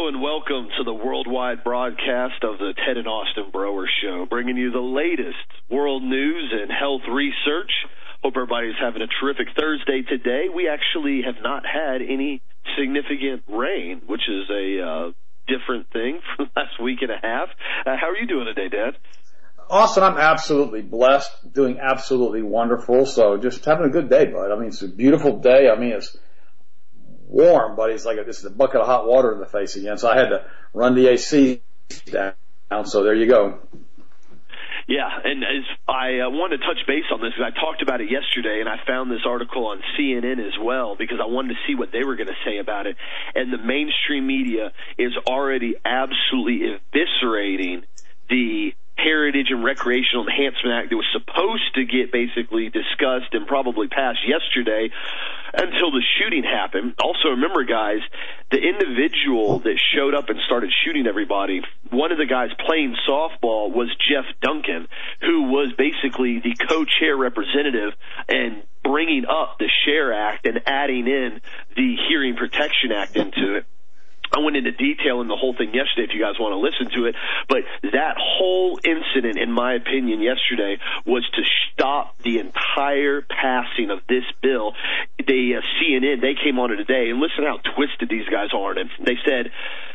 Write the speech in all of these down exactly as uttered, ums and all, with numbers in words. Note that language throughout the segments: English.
Hello and welcome to the worldwide broadcast of the Ted and Austin Broer Show, bringing you the latest world news and health research. Hope everybody's having a terrific Thursday today. We actually have not had any significant rain, which is a uh, different thing from the last week and a half. Uh, how are you doing today, Dad? Austin, I'm absolutely blessed, doing absolutely wonderful. So just having a good day, bud. I mean, it's a beautiful day. I mean, it's warm, but it's like a, this is a bucket of hot water in the face again. So I had to run the A C down. So there you go. Yeah, and as I uh, wanted to touch base on this because I talked about it yesterday, and I found this article on C N N as well because I wanted to see what they were going to say about it. And the mainstream media is already absolutely eviscerating the Heritage and Recreational Enhancement Act that was supposed to get basically discussed and probably passed yesterday until the shooting happened. Also, remember, guys, the individual that showed up and started shooting everybody, one of the guys playing softball was Jeff Duncan, who was basically the co-chair representative and bringing up the SHARE Act and adding in the Hearing Protection Act into it. I went into detail in the whole thing yesterday if you guys want to listen to it, but that whole incident, in my opinion, yesterday was to stop the entire passing of this bill. The uh, C N N, they came on it today, and listen how twisted these guys are. And they said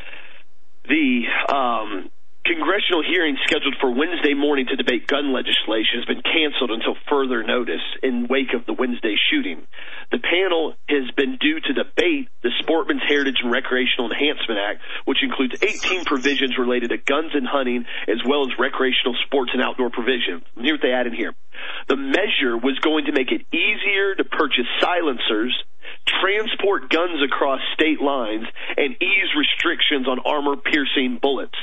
the um, congressional hearing scheduled for Wednesday morning to debate gun legislation has been canceled until further notice in wake of the Wednesday shooting. The panel has been due to debate the Sportsman's Heritage and Recreational Enhancement Act, which includes eighteen provisions related to guns and hunting, as well as recreational sports and outdoor provisions. And here's what they add in here. The measure was going to make it easier to purchase silencers, transport guns across state lines, and ease restrictions on armor-piercing bullets.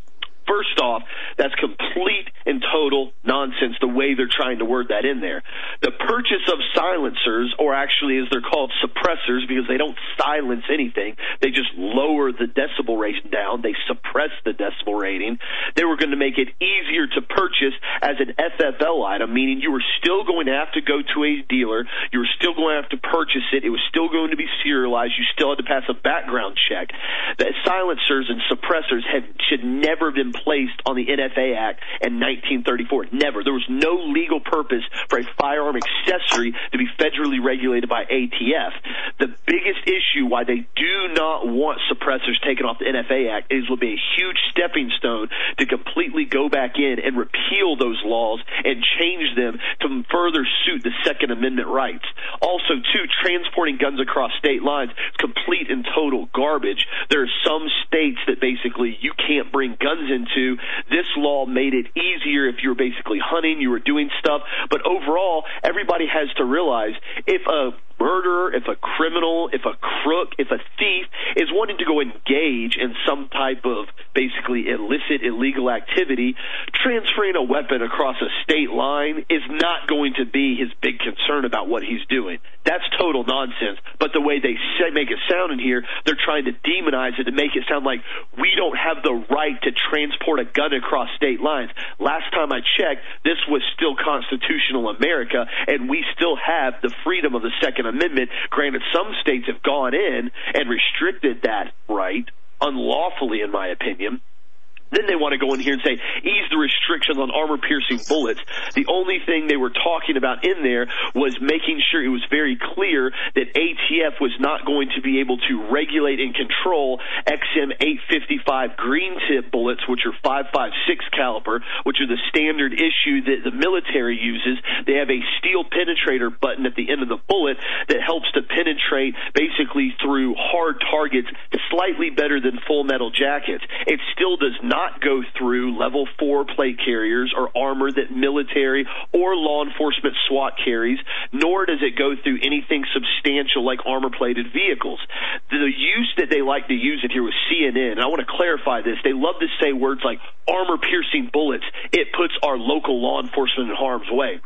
First off, that's complete and total nonsense the way they're trying to word that in there. The purchase of silencers, or actually as they're called suppressors because they don't silence anything, they just lower the decibel rating down, they suppress the decibel rating. They were going to make it easier to purchase as an F F L item, meaning you were still going to have to go to a dealer, you were still going to have to purchase it, it was still going to be serialized, you still had to pass a background check. The silencers and suppressors have, should never have been placed on the N F A Act in nineteen thirty-four. Never. There was no legal purpose for a firearm accessory to be federally regulated by A T F. The biggest issue why they do not want suppressors taken off the N F A Act is will be a huge stepping stone to completely go back in and repeal those laws and change them to further suit the Second Amendment rights. Also, too, transporting guns across state lines is complete and total garbage. There are some states that basically you can't bring guns in to. This law made it easier if you were basically hunting, you were doing stuff. But overall, everybody has to realize if a murderer, if a criminal, if a crook, if a thief is wanting to go engage in some type of basically illicit, illegal activity, transferring a weapon across a state line is not going to be his big concern about what he's doing. That's total nonsense. But the way they say, make it sound in here, they're trying to demonize it to make it sound like we don't have the right to transport a gun across state lines. Last time I checked, this was still constitutional America, and we still have the freedom of the Second Amendment. Granted, some states have gone in and restricted that right, unlawfully in my opinion. Then they want to go in here and say, ease the restrictions on armor-piercing bullets. The only thing they were talking about in there was making sure it was very clear that A T F was not going to be able to regulate and control X M eight fifty-five green tip bullets, which are five five six caliber, which are the standard issue that the military uses. They have a steel penetrator button at the end of the bullet that helps to penetrate basically through hard targets slightly better than full metal jackets. It still does not not go through level four plate carriers or armor that military or law enforcement SWAT carries, nor does it go through anything substantial like armor-plated vehicles. The use that they like to use it here with C N N, and I want to clarify this, they love to say words like armor-piercing bullets. It puts our local law enforcement in harm's way.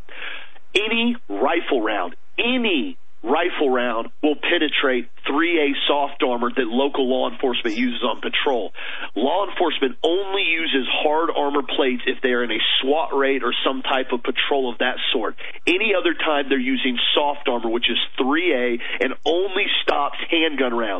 Any rifle round, any rifle round will penetrate three A soft armor that local law enforcement uses on patrol. Law enforcement only uses hard armor plates if they are in a SWAT raid or some type of patrol of that sort. Any other time they're using soft armor, which is three A, and only stops handgun rounds.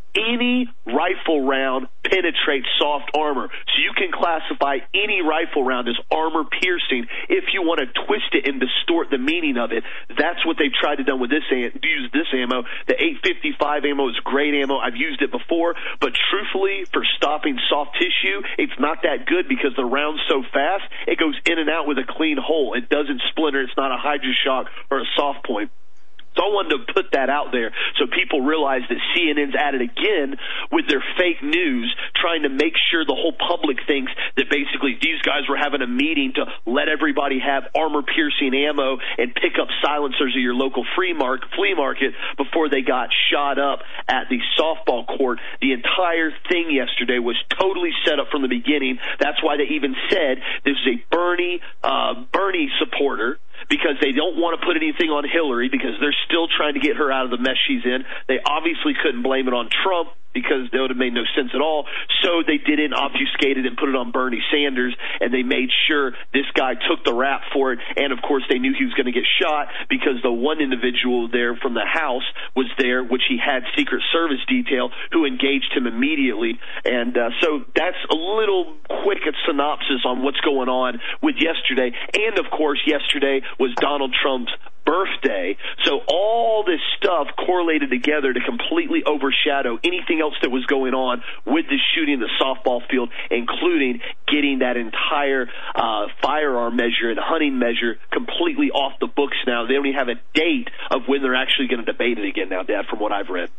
any rifle round penetrates soft armor. So you can classify any rifle round as armor piercing if you want to twist it and distort the meaning of it. That's what they've tried to do with this use this ammo. The eight fifty-five ammo is great ammo. I've used it before, but truthfully, for stopping soft tissue, it's not that good because the round's so fast, it goes in and out with a clean hole. It doesn't splinter. It's not a hydroshock or a soft point. So I wanted to put that out there so people realize that C N N's at it again with their fake news, trying to make sure the whole public thinks that basically these guys were having a meeting to let everybody have armor-piercing ammo and pick up silencers at your local flea market, flea market before they got shot up at the softball court. The entire thing yesterday was totally set up from the beginning. That's why they even said this is a Bernie, uh, Bernie supporter, because they don't want to put anything on Hillary because they're still trying to get her out of the mess she's in. They obviously couldn't blame it on Trump because that would have made no sense at all. So they didn't obfuscate it and put it on Bernie Sanders, and they made sure this guy took the rap for it. And, of course, they knew he was going to get shot because the one individual there from the House was there, which he had Secret Service detail, who engaged him immediately. And uh, so that's a little quick synopsis on what's going on with yesterday. And, of course, yesterday was Donald Trump's birthday. So all this stuff correlated together to completely overshadow anything else that was going on with the shooting in the softball field, including getting that entire uh, firearm measure and hunting measure completely off the books now. They don't even have a date of when they're actually going to debate it again now, Dad, from what I've read.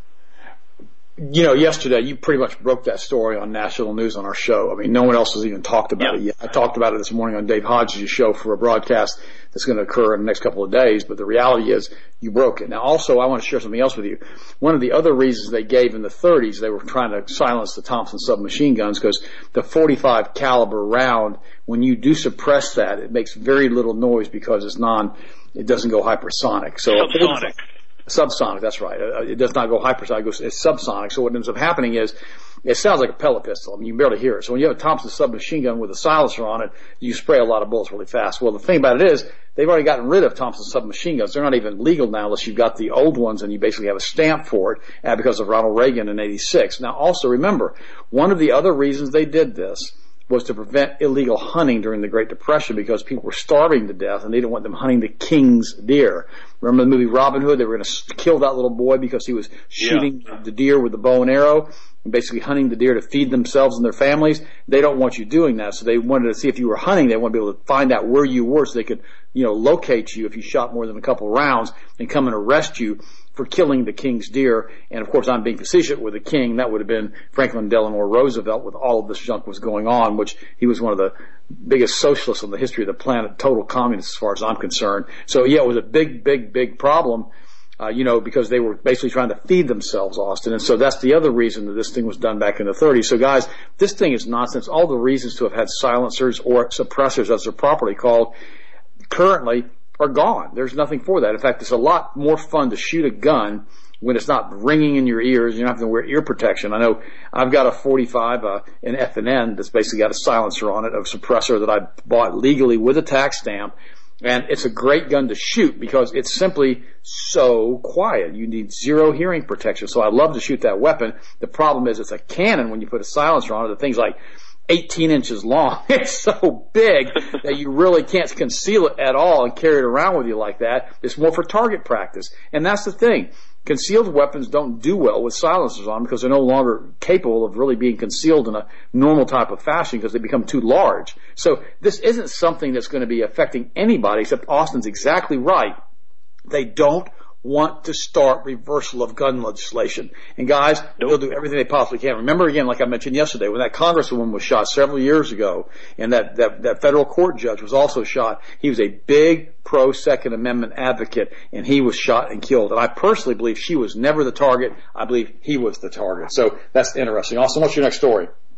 You know, yesterday you pretty much broke that story on national news on our show. I mean, no one else has even talked about yeah. it yet. I talked about it this morning on Dave Hodges' show for a broadcast that's going to occur in the next couple of days, but the reality is you broke it. Now, also, I want to share something else with you. One of the other reasons they gave in the thirties, they were trying to silence the Thompson submachine guns because the forty-five caliber round, when you do suppress that, it makes very little noise because it's non, it doesn't go hypersonic. So subsonic. Subsonic, that's right. It does not go hypersonic, it's subsonic. So what ends up happening is it sounds like a pellet pistol. I mean, you can barely hear it. So when you have a Thompson submachine gun with a silencer on it, you spray a lot of bullets really fast. Well, the thing about it is they've already gotten rid of Thompson submachine guns. They're not even legal now unless you've got the old ones and you basically have a stamp for it uh, because of Ronald Reagan in eighty-six. Now, also remember, one of the other reasons they did this was to prevent illegal hunting during the Great Depression because people were starving to death and they didn't want them hunting the king's deer. Remember the movie Robin Hood? They were going to kill that little boy because he was shooting yeah. the deer with the bow and arrow and basically hunting the deer to feed themselves and their families. They don't want you doing that, so they wanted to see if you were hunting. They wanted to be able to find out where you were so they could, you know, locate you if you shot more than a couple rounds and come and arrest you for killing the king's deer. And, of course, I'm being facetious with the king. That would have been Franklin Delano Roosevelt with all of this junk was going on, which he was one of the biggest socialists in the history of the planet, total communist as far as I'm concerned. So, yeah, it was a big, big, big problem, uh, you know, because they were basically trying to feed themselves, Austin. And so that's the other reason that this thing was done back in the thirties. So, guys, this thing is nonsense. All the reasons to have had silencers or suppressors, as they're properly called, currently are gone. There's nothing for that. In fact, it's a lot more fun to shoot a gun when it's not ringing in your ears. You don't have to wear ear protection. I know I've got a forty-five, uh, an F and N that's basically got a silencer on it, a suppressor that I bought legally with a tax stamp. And it's a great gun to shoot because it's simply so quiet. You need zero hearing protection. So I love to shoot that weapon. The problem is it's a cannon when you put a silencer on it. The thing's like eighteen inches long. It's so big that you really can't conceal it at all and carry it around with you like that. It's more for target practice. And that's the thing. Concealed weapons don't do well with silencers on because they're no longer capable of really being concealed in a normal type of fashion because they become too large. So this isn't something that's going to be affecting anybody, except Austin's exactly right. They don't want to start reversal of gun legislation. And guys, nope. They'll do everything they possibly can. Remember again, like I mentioned yesterday, when that congresswoman was shot several years ago, and that, that, that federal court judge was also shot, he was a big pro-Second Amendment advocate, and he was shot and killed. And I personally believe she was never the target. I believe he was the target. So that's interesting. Austin, what's your next story?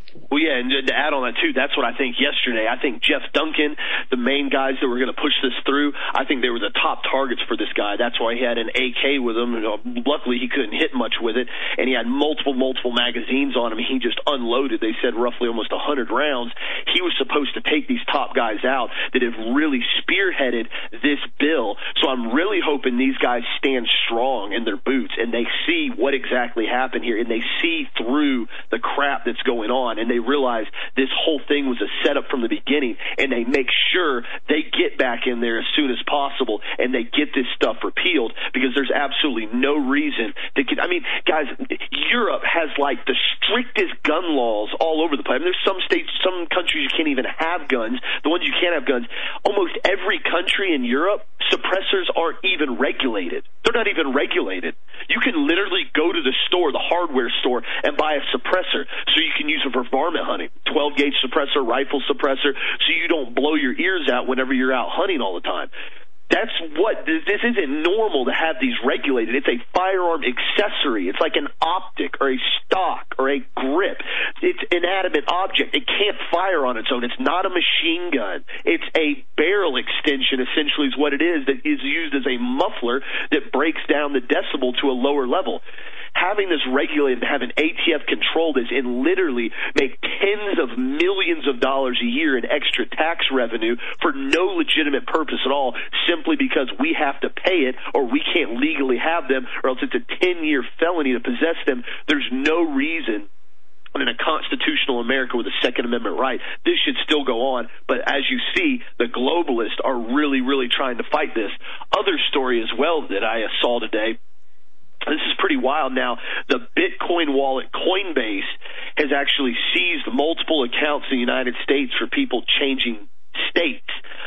Well, yeah, and to add on that, too, that's what I think yesterday. I think Jeff Duncan, the main guys that were going to push this through, I think they were the top targets for this guy. That's why he had an A K with him. Luckily, he couldn't hit much with it, and he had multiple, multiple magazines on him. He just unloaded, they said, roughly almost one hundred rounds. He was supposed to take these top guys out that have really spearheaded this bill. So I'm really hoping these guys stand strong in their boots, and they see what exactly happened here, and they see through the crap that's going on, and they realize this whole thing was a setup from the beginning, and they make sure they get back in there as soon as possible, and they get this stuff repealed, because there's absolutely no reason to get, I mean, guys, Europe has like the strictest gun laws all over the place. I mean, there's some states, some countries you can't even have guns. The ones you can't have guns, almost every country in Europe, suppressors aren't even regulated. They're not even regulated. You can literally go to the store, the hardware store, and buy a suppressor so you can use it for varmint hunting. twelve gauge suppressor, rifle suppressor, so you don't blow your ears out whenever you're out hunting all the time. That's what, this isn't normal to have these regulated. It's a firearm accessory. It's like an optic or a stock or a grip. It's an inanimate object. It can't fire on its own. It's not a machine gun. It's a barrel extension, essentially, is what it is, that is used as a muffler that breaks down the decibel to a lower level. Having this regulated, having A T F control this, and literally make tens of millions of dollars a year in extra tax revenue for no legitimate purpose at all, simply because we have to pay it or we can't legally have them, or else it's a ten-year felony to possess them. There's no reason in a constitutional America with a Second Amendment right, this should still go on. But as you see, the globalists are really, really trying to fight this. Other story as well that I saw today, this is pretty wild now. The Bitcoin wallet Coinbase has actually seized multiple accounts in the United States for people changing states.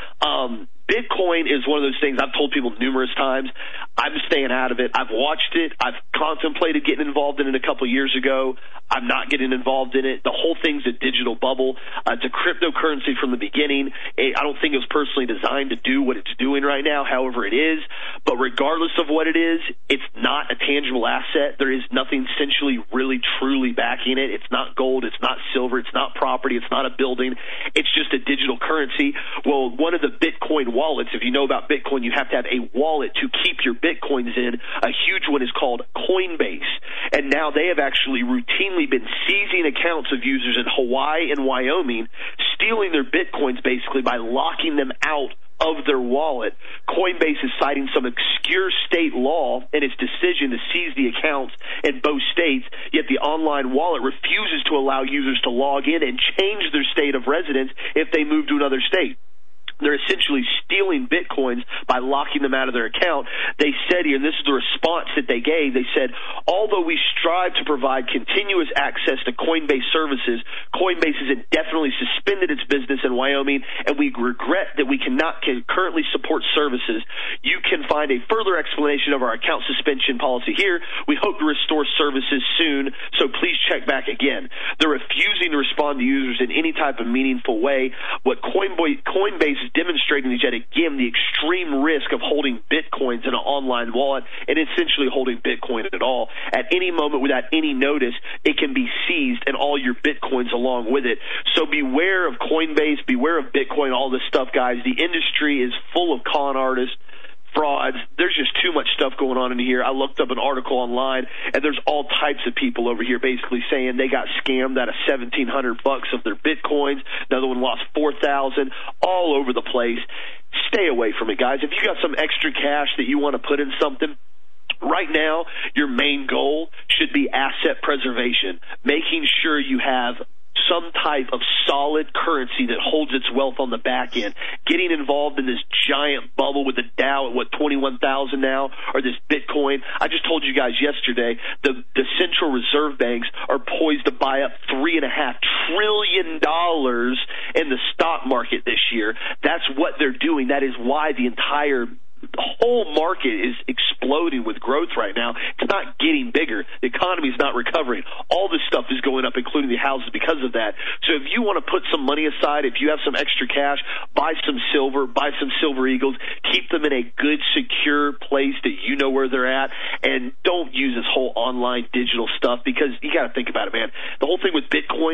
Um, Bitcoin is one of those things I've told people numerous times. I'm staying out of it. I've watched it. I've contemplated getting involved in it a couple years ago. I'm not getting involved in it. The whole thing's a digital bubble. Uh, it's a cryptocurrency from the beginning. It, I don't think it was personally designed to do what it's doing right now, however it is. But regardless of what it is, it's not a tangible asset. There is nothing essentially really truly backing it. It's not gold. It's not silver. It's not property. It's not a building. It's just a digital currency. Well, one of the Bitcoin wallets, if you know about Bitcoin, you have to have a wallet to keep your Bitcoins in. A huge one is called Coinbase. And now they have actually routinely been seizing accounts of users in Hawaii and Wyoming, stealing their Bitcoins basically by locking them out of their wallet. Coinbase is citing some obscure state law in its decision to seize the accounts in both states, yet the online wallet refuses to allow users to log in and change their state of residence if they move to another state. They're essentially stealing Bitcoins by locking them out of their account. They said here, and this is the response that they gave, they said, although we strive to provide continuous access to Coinbase services, Coinbase has indefinitely suspended its business in Wyoming, and we regret that we cannot can currently support services. You can find a further explanation of our account suspension policy here. We hope to restore services soon, so please check back again. They're refusing to respond to users in any type of meaningful way. What Coinbase, Coinbase is demonstrating is yet again the extreme risk of holding Bitcoins in an online wallet and essentially holding Bitcoin at all. At any moment, without any notice, it can be seized and all your Bitcoins along with it. So beware of Coinbase, beware of Bitcoin, all this stuff, guys. The industry is full of con artists, frauds. There's just too much stuff going on in here. I looked up an article online, and there's all types of people over here basically saying they got scammed out of seventeen hundred bucks of their Bitcoins. Another one lost four thousand, all over the place. Stay away from it, guys. If you got some extra cash that you want to put in something, right now, your main goal should be asset preservation, making sure you have some type of solid currency that holds its wealth on the back end. Getting involved in this giant bubble with the Dow at, what, twenty-one thousand now, or this Bitcoin. I just told you guys yesterday, the, the central reserve banks are poised to buy up three point five trillion dollars in the stock market this year. That's what they're doing. That is why the entire The whole market is exploding with growth right now. It's not getting bigger. The economy is not recovering. All this stuff is going up, including the houses, because of that. So if you want to put some money aside, if you have some extra cash, buy some silver, buy some Silver Eagles, keep them in a good, secure place that you know where they're at, and don't use this whole online digital stuff, because you got to think about it, man. The whole thing with Bitcoin,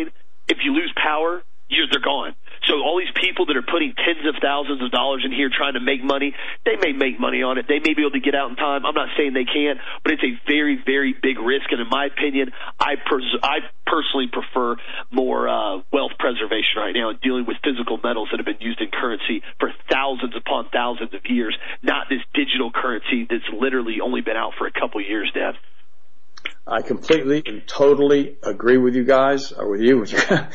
if you lose power, you're, they're gone. So all these people that are putting tens of thousands of dollars in here trying to make money, they may make money on it. They may be able to get out in time. I'm not saying they can't, but it's a very, very big risk. And in my opinion, I pers- I personally prefer more uh, wealth preservation right now and dealing with physical metals that have been used in currency for thousands upon thousands of years, not this digital currency that's literally only been out for a couple of years, Dad. I completely and totally agree with you guys, or with you.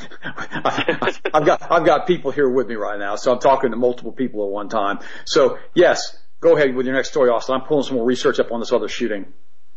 I've got I've got people here with me right now, so I'm talking to multiple people at one time. So yes, go ahead with your next story, Austin. I'm pulling some more research up on this other shooting.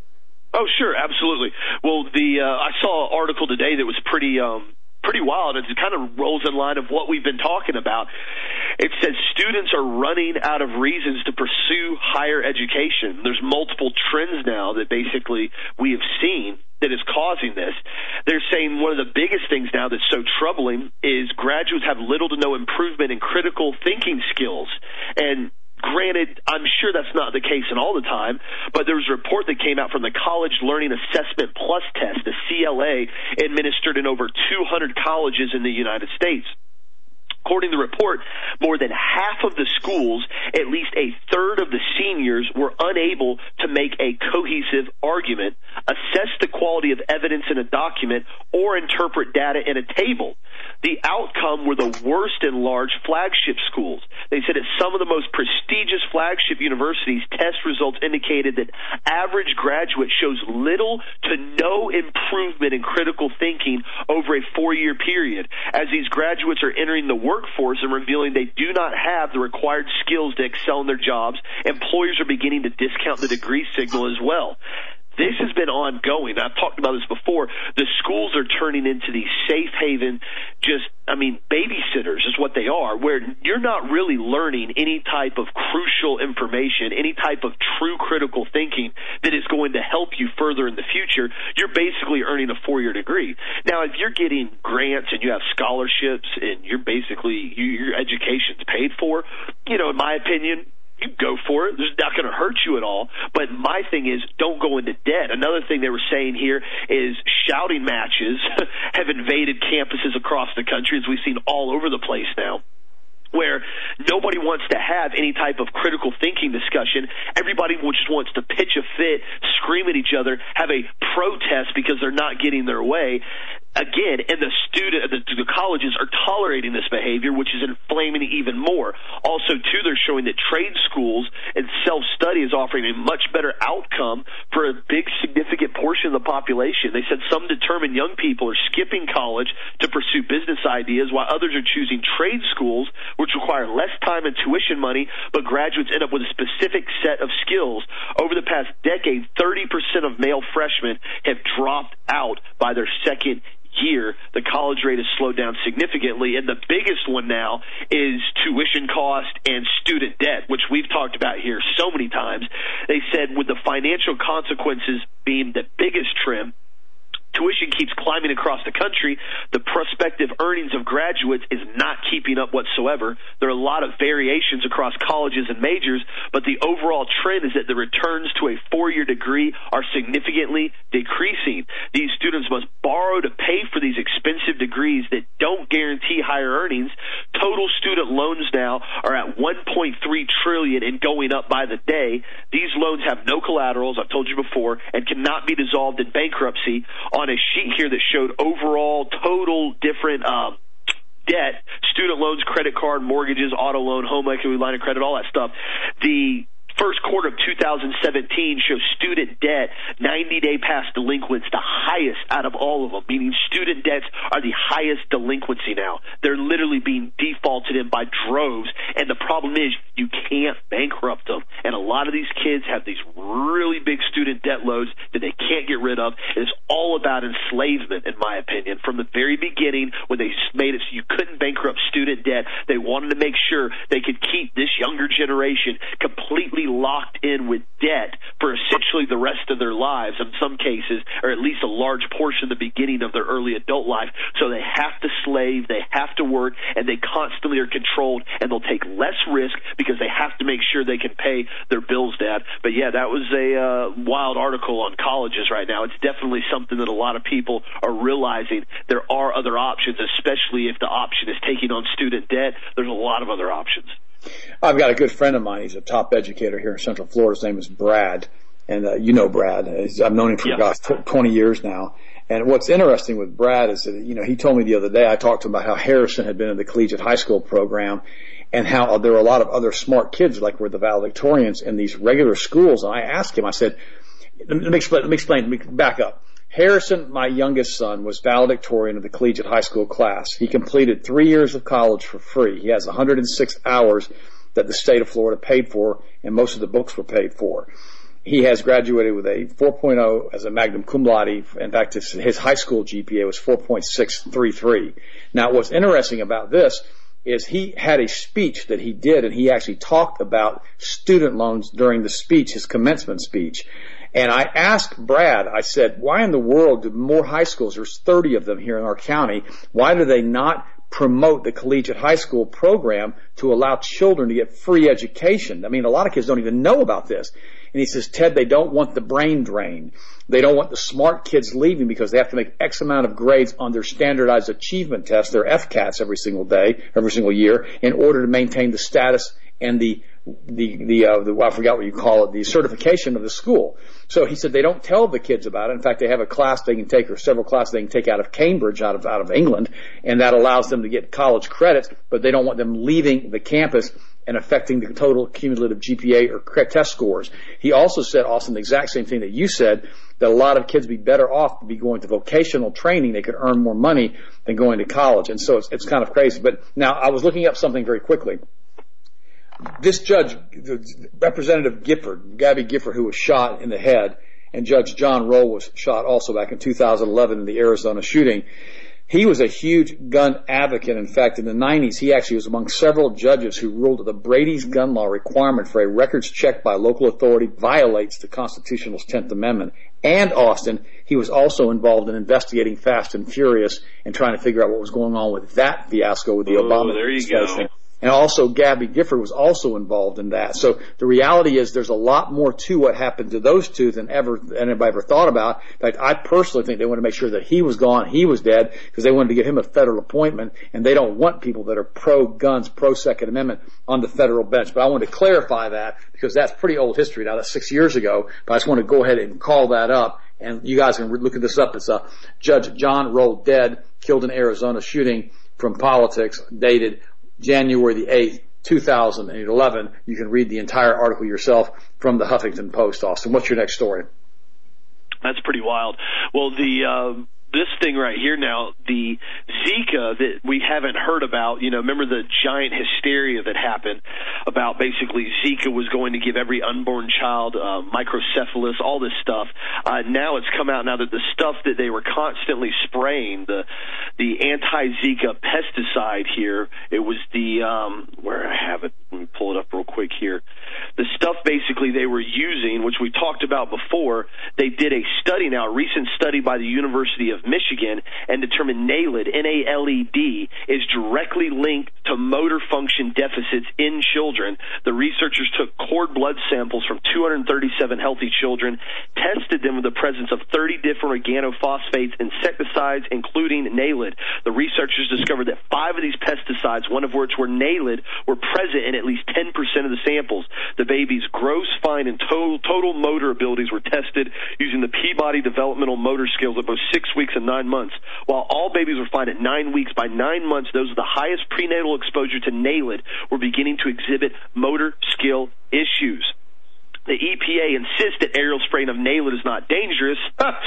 Oh, sure, absolutely. Well, the uh, I saw an article today that was pretty um, pretty wild. It kind of rolls in line of what we've been talking about. It says students are running out of reasons to pursue higher education. There's multiple trends now that basically we have seen that is causing this. They're saying one of the biggest things now that's so troubling is graduates have little to no improvement in critical thinking skills. And granted, I'm sure that's not the case in all the time, but there was a report that came out from the College Learning Assessment Plus test, the C L A, administered in over two hundred colleges in the United States. According to the report, more than half of the schools, at least a third of the seniors, were unable to make a cohesive argument, assess the quality of evidence in a document, or interpret data in a table. The outcome were the worst in large flagship schools. They said at some of the most prestigious flagship universities, test results indicated that average graduate shows little to no improvement in critical thinking over a four-year period. As these graduates are entering the workforce and revealing they do not have the required skills to excel in their jobs, employers are beginning to discount the degree signal as well. This has been ongoing. I've talked about this before. The schools are turning into these safe haven, just, I mean, babysitters is what they are, where you're not really learning any type of crucial information, any type of true critical thinking that is going to help you further in the future. You're basically earning a four-year degree. Now, if you're getting grants and you have scholarships and you're basically, you, your education's paid for, you know, in my opinion, you go for it. It's not going to hurt you at all. But my thing is, don't go into debt. Another thing they were saying here is shouting matches have invaded campuses across the country, as we've seen all over the place now, where nobody wants to have any type of critical thinking discussion. Everybody just wants to pitch a fit, scream at each other, have a protest because they're not getting their way. Again, and the student, the, the colleges are tolerating this behavior, which is inflaming it even more. Also, too, they're showing that trade schools and self-study is offering a much better outcome for a big, significant portion of the population. They said some determined young people are skipping college to pursue business ideas, while others are choosing trade schools, which require less time and tuition money, but graduates end up with a specific set of skills. Over the past decade, thirty percent of male freshmen have dropped out by their second year. The college rate has slowed down significantly, and the biggest one now is tuition cost and student debt, which we've talked about here so many times. They said with the financial consequences being the biggest trend, tuition keeps climbing across the country. The prospective earnings of graduates is not keeping up whatsoever. There are a lot of variations across colleges and majors, but the overall trend is that the returns to a four-year degree are significantly decreasing. These students must borrow to pay for these expensive degrees that don't guarantee higher earnings. Total student loans now are at one point three trillion dollars and going up by the day. These loans have no collaterals, I've told you before, and cannot be dissolved in bankruptcy. On a sheet here that showed overall total different um, debt, student loans, credit card, mortgages, auto loan, home equity line of credit, all that stuff. The first quarter of two thousand seventeen shows student debt, ninety-day past delinquents, the highest out of all of them, meaning student debts are the highest delinquency now. They're literally being defaulted in by droves, and the problem is you can't bankrupt them. And a lot of these kids have these really big student debt loads that they can't get rid of. It's all about enslavement, in my opinion. From the very beginning, when they made it so you couldn't bankrupt student debt, they wanted to make sure they could keep this younger generation completely permanently locked in with debt for essentially the rest of their lives, in some cases, or at least a large portion of the beginning of their early adult life. So they have to slave, they have to work, and they constantly are controlled, and they'll take less risk because they have to make sure they can pay their bills, Dad. But yeah, that was a uh, wild article on colleges right now. It's definitely something that a lot of people are realizing. There are other options, especially if the option is taking on student debt. There's a lot of other options. I've got a good friend of mine. He's a top educator here in Central Florida. His name is Brad. And uh, you know Brad. I've known him for, yeah. gosh, twenty years now. And what's interesting with Brad is that, you know, he told me the other day, I talked to him about how Harrison had been in the collegiate high school program and how there were a lot of other smart kids like were the valedictorians in these regular schools. And I asked him, I said, let me explain, let me explain, let me back up. Harrison, my youngest son, was valedictorian of the collegiate high school class. He completed three years of college for free. He has one hundred six hours that the state of Florida paid for, and most of the books were paid for. He has graduated with a four point oh as a magna cum laude. In fact, his, his high school G P A was four point six three three. Now, what's interesting about this is he had a speech that he did, and he actually talked about student loans during the speech, his commencement speech. And I asked Brad, I said, why in the world do more high schools, there's thirty of them here in our county, why do they not promote the collegiate high school program to allow children to get free education? I mean, a lot of kids don't even know about this. And he says, Ted, they don't want the brain drain. They don't want the smart kids leaving because they have to make X amount of grades on their standardized achievement tests, their F CATs every single day, every single year, in order to maintain the status and the the the, uh, the I forgot what you call it, the certification of the school. So he said they don't tell the kids about it. In fact, they have a class they can take, or several classes they can take out of Cambridge, out of out of England, and that allows them to get college credits, but they don't want them leaving the campus and affecting the total cumulative G P A or test scores. He also said, Austin, the exact same thing that you said, that a lot of kids would be better off to be going to vocational training. They could earn more money than going to college. And so it's, it's kind of crazy. But now I was looking up something very quickly. This judge, Representative Gifford, Gabby Gifford, who was shot in the head, and Judge John Roll was shot also back in two thousand eleven in the Arizona shooting. He was a huge gun advocate. In fact, in the nineties, he actually was among several judges who ruled that the Brady's gun law requirement for a records check by local authority violates the Constitution's tenth Amendment. And Austin, he was also involved in investigating Fast and Furious and trying to figure out what was going on with that fiasco with the oh, Obama there you administration. go. And also Gabby Gifford was also involved in that. So the reality is there's a lot more to what happened to those two than ever anybody ever thought about. In fact, I personally think they want to make sure that he was gone, he was dead, because they wanted to give him a federal appointment, and they don't want people that are pro-guns, pro-Second Amendment on the federal bench. But I wanted to clarify that because that's pretty old history now. That's six years ago. But I just want to go ahead and call that up. And you guys can look at this up. It's a Judge John Roll dead, killed in Arizona shooting from politics, dated January the eighth, two thousand eleven. You can read the entire article yourself from the Huffington Post, Austin. What's your next story? That's pretty wild. Well, the uh, this thing right here now, the Zika that we haven't heard about, you know, remember the giant hysteria that happened about basically Zika was going to give every unborn child uh, microcephalus, all this stuff. Uh, now it's come out now that the stuff that they were constantly spraying, the the anti-Zika pesticide here, it was the, um, where I have it, let me pull it up real quick here. The stuff basically they were using, which we talked about before, they did a study now, a recent study by the University of Michigan, and determined NALED, N A L E D, is directly linked to motor function deficits in children. The researchers took cord blood samples from two hundred thirty-seven healthy children, tested them with the presence of thirty different organophosphates, insecticides, including NALED. The researchers discovered that five of these pesticides, one of which were NALED, were present in at least ten percent of the samples. The baby's gross, fine, and total, total motor abilities were tested using the Peabody Developmental Motor Scales at both six weeks and nine months. While all babies were fine at nine weeks, by nine months, those with the highest prenatal exposure to NALED were beginning to exhibit motor skill issues. The E P A insists that aerial spraying of Nailed is not dangerous.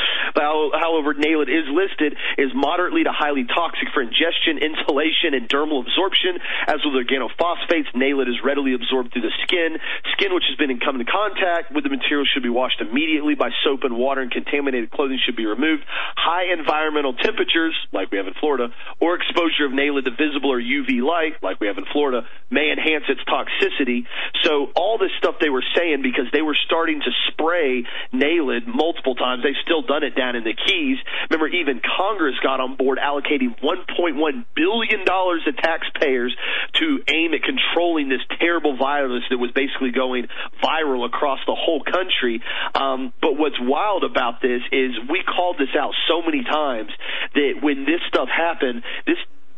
However, Nailed is listed as moderately to highly toxic for ingestion, inhalation, and dermal absorption. As with organophosphates, Nailed is readily absorbed through the skin. Skin which has been in come in contact with the material should be washed immediately by soap and water, and contaminated clothing should be removed. High environmental temperatures, like we have in Florida, or exposure of Nailed to visible or U V light, like we have in Florida, may enhance its toxicity. So all this stuff they were saying, because they were starting to spray Nailed multiple times. They've still done it down in the Keys. Remember, even Congress got on board allocating one point one billion dollars to taxpayers to aim at controlling this terrible virus that was basically going viral across the whole country. Um, but what's wild about this is we called this out so many times that when this stuff happened, this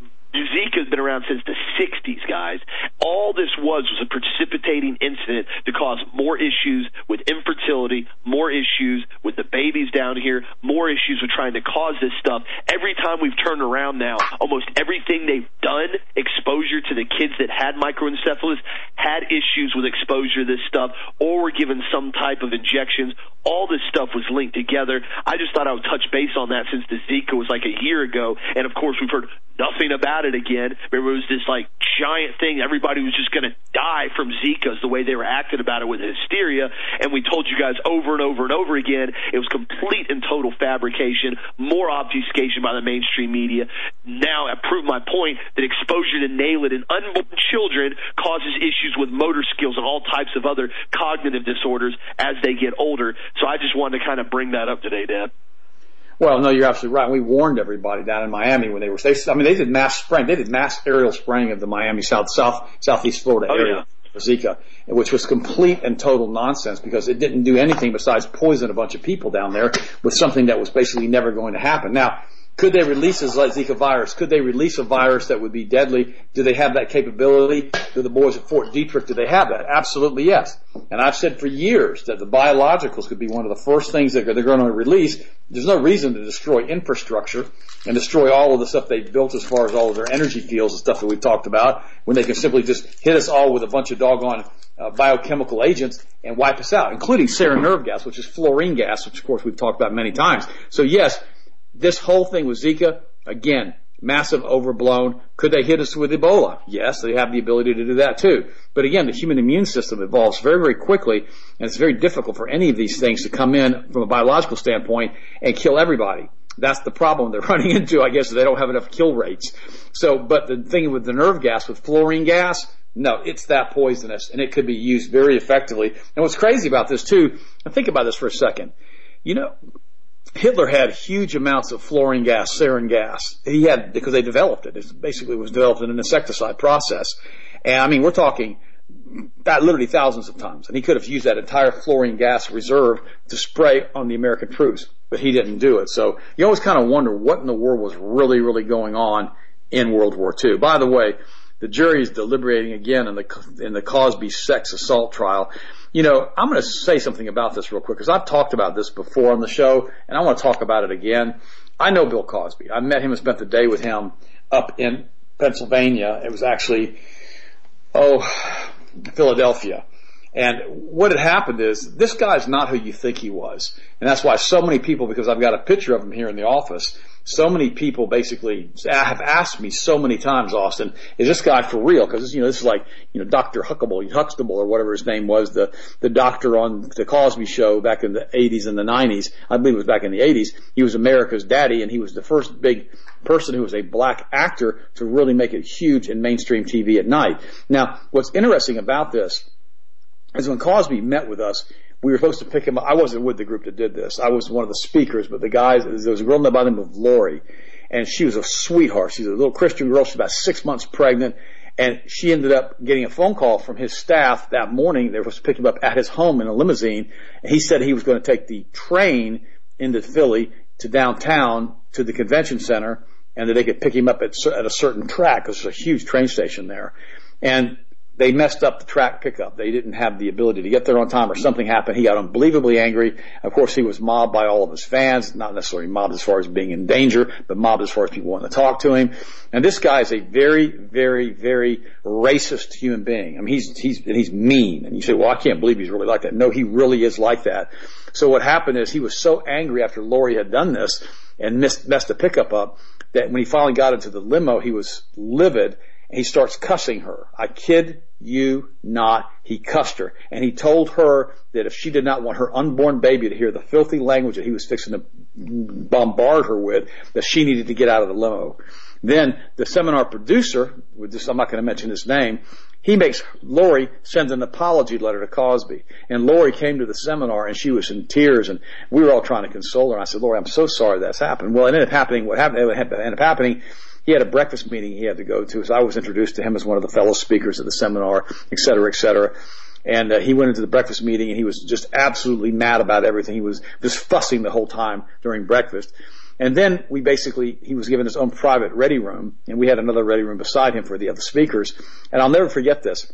Zika's been around since the sixties, guys. All this was was a precipitating incident to cause more issues with infertility, more issues with the babies down here, more issues with trying to cause this stuff. Every time we've turned around now, almost everything they've done, exposure to the kids that had microencephalus, had issues with exposure to this stuff, or were given some type of injections. All this stuff was linked together. I just thought I would touch base on that since the Zika was like a year ago, and of course we've heard nothing about it again. Remember, it was this like giant thing. Everybody was just going to die from Zika, is the way they were acting about it with hysteria. And we told you guys over and over and over again, it was complete and total fabrication, more obfuscation by the mainstream media. Now I proved my point that exposure to Nailed in unborn children causes issues with motor skills and all types of other cognitive disorders as they get older. So I just wanted to kind of bring that up today, Dan. Well, no, you're absolutely right. We warned everybody down in Miami when they were, they, I mean, they did mass spraying. They did mass aerial spraying of the Miami, South, South, Southeast Florida area. Oh, yeah. For Zika, which was complete and total nonsense because it didn't do anything besides poison a bunch of people down there with something that was basically never going to happen. Now, could they release a Zika virus? Could they release a virus that would be deadly? Do they have that capability? Do the boys at Fort Detrick, do they have that? Absolutely yes. And I've said for years that the biologicals could be one of the first things that they're going to release. There's no reason to destroy infrastructure and destroy all of the stuff they've built as far as all of their energy fields and stuff that we've talked about when they can simply just hit us all with a bunch of doggone uh, biochemical agents and wipe us out, including sarin nerve gas, which is fluorine gas, which of course we've talked about many times. So yes, this whole thing with Zika, again, massive, overblown. Could they hit us with Ebola? Yes, they have the ability to do that too. But again, the human immune system evolves very, very quickly, and it's very difficult for any of these things to come in from a biological standpoint and kill everybody. That's the problem they're running into, I guess, is they don't have enough kill rates. So, but the thing with the nerve gas, with fluorine gas, no, it's that poisonous, and it could be used very effectively. And what's crazy about this too, and think about this for a second, you know, Hitler had huge amounts of fluorine gas, sarin gas. He had, because they developed it. It basically was developed in an insecticide process. And I mean, we're talking that literally thousands of tons. And he could have used that entire fluorine gas reserve to spray on the American troops, but he didn't do it. So you always kind of wonder what in the world was really, really going on in World War Two. By the way, the jury is deliberating again in the, in the Cosby sex assault trial. You know, I'm going to say something about this real quick because I've talked about this before on the show, and I want to talk about it again. I know Bill Cosby. I met him and spent the day with him up in Pennsylvania. It was actually, oh, Philadelphia. And what had happened is this guy's not who you think he was. And that's why so many people, because I've got a picture of him here in the office, so many people basically have asked me so many times, Austin, is this guy for real? Because, you know, this is like, you know, Doctor Huxtable, Huxtable or whatever his name was, the, the doctor on the Cosby Show back in the eighties and the nineties. I believe it was back in the eighties. He was America's daddy, and he was the first big person who was a black actor to really make it huge in mainstream T V at night. Now, what's interesting about this is when Cosby met with us, we were supposed to pick him up. I wasn't with the group that did this. I was one of the speakers, but the guys, there was a girl by the name of Lori, and she was a sweetheart. She's a little Christian girl. She's about six months pregnant, and she ended up getting a phone call from his staff that morning. They were supposed to pick him up at his home in a limousine. And he said he was going to take the train into Philly to downtown to the convention center, and that they could pick him up at, at a certain track because there's a huge train station there. And they messed up the track pickup. They didn't have the ability to get there on time, or something happened. He got unbelievably angry. Of course, he was mobbed by all of his fans, not necessarily mobbed as far as being in danger, but mobbed as far as people wanting to talk to him. And this guy is a very, very, very racist human being. I mean, he's, he's, and he's mean. And you say, well, I can't believe he's really like that. No, he really is like that. So what happened is he was so angry after Lori had done this and missed, messed the pickup up that when he finally got into the limo, he was livid. And he starts cussing her. I kid you not. He cussed her. And he told her that if she did not want her unborn baby to hear the filthy language that he was fixing to bombard her with, that she needed to get out of the limo. Then the seminar producer, with this, I'm not going to mention his name, he makes Lori send an apology letter to Cosby. And Lori came to the seminar and she was in tears, and we were all trying to console her. I said, Lori, I'm so sorry that's happened. Well, it ended up happening. What happened, it ended up happening. He had a breakfast meeting he had to go to, so I was introduced to him as one of the fellow speakers at the seminar, et cetera, et cetera. And uh, he went into the breakfast meeting, and he was just absolutely mad about everything. He was just fussing the whole time during breakfast. And then we basically, he was given his own private ready room, and we had another ready room beside him for the other speakers. And I'll never forget this.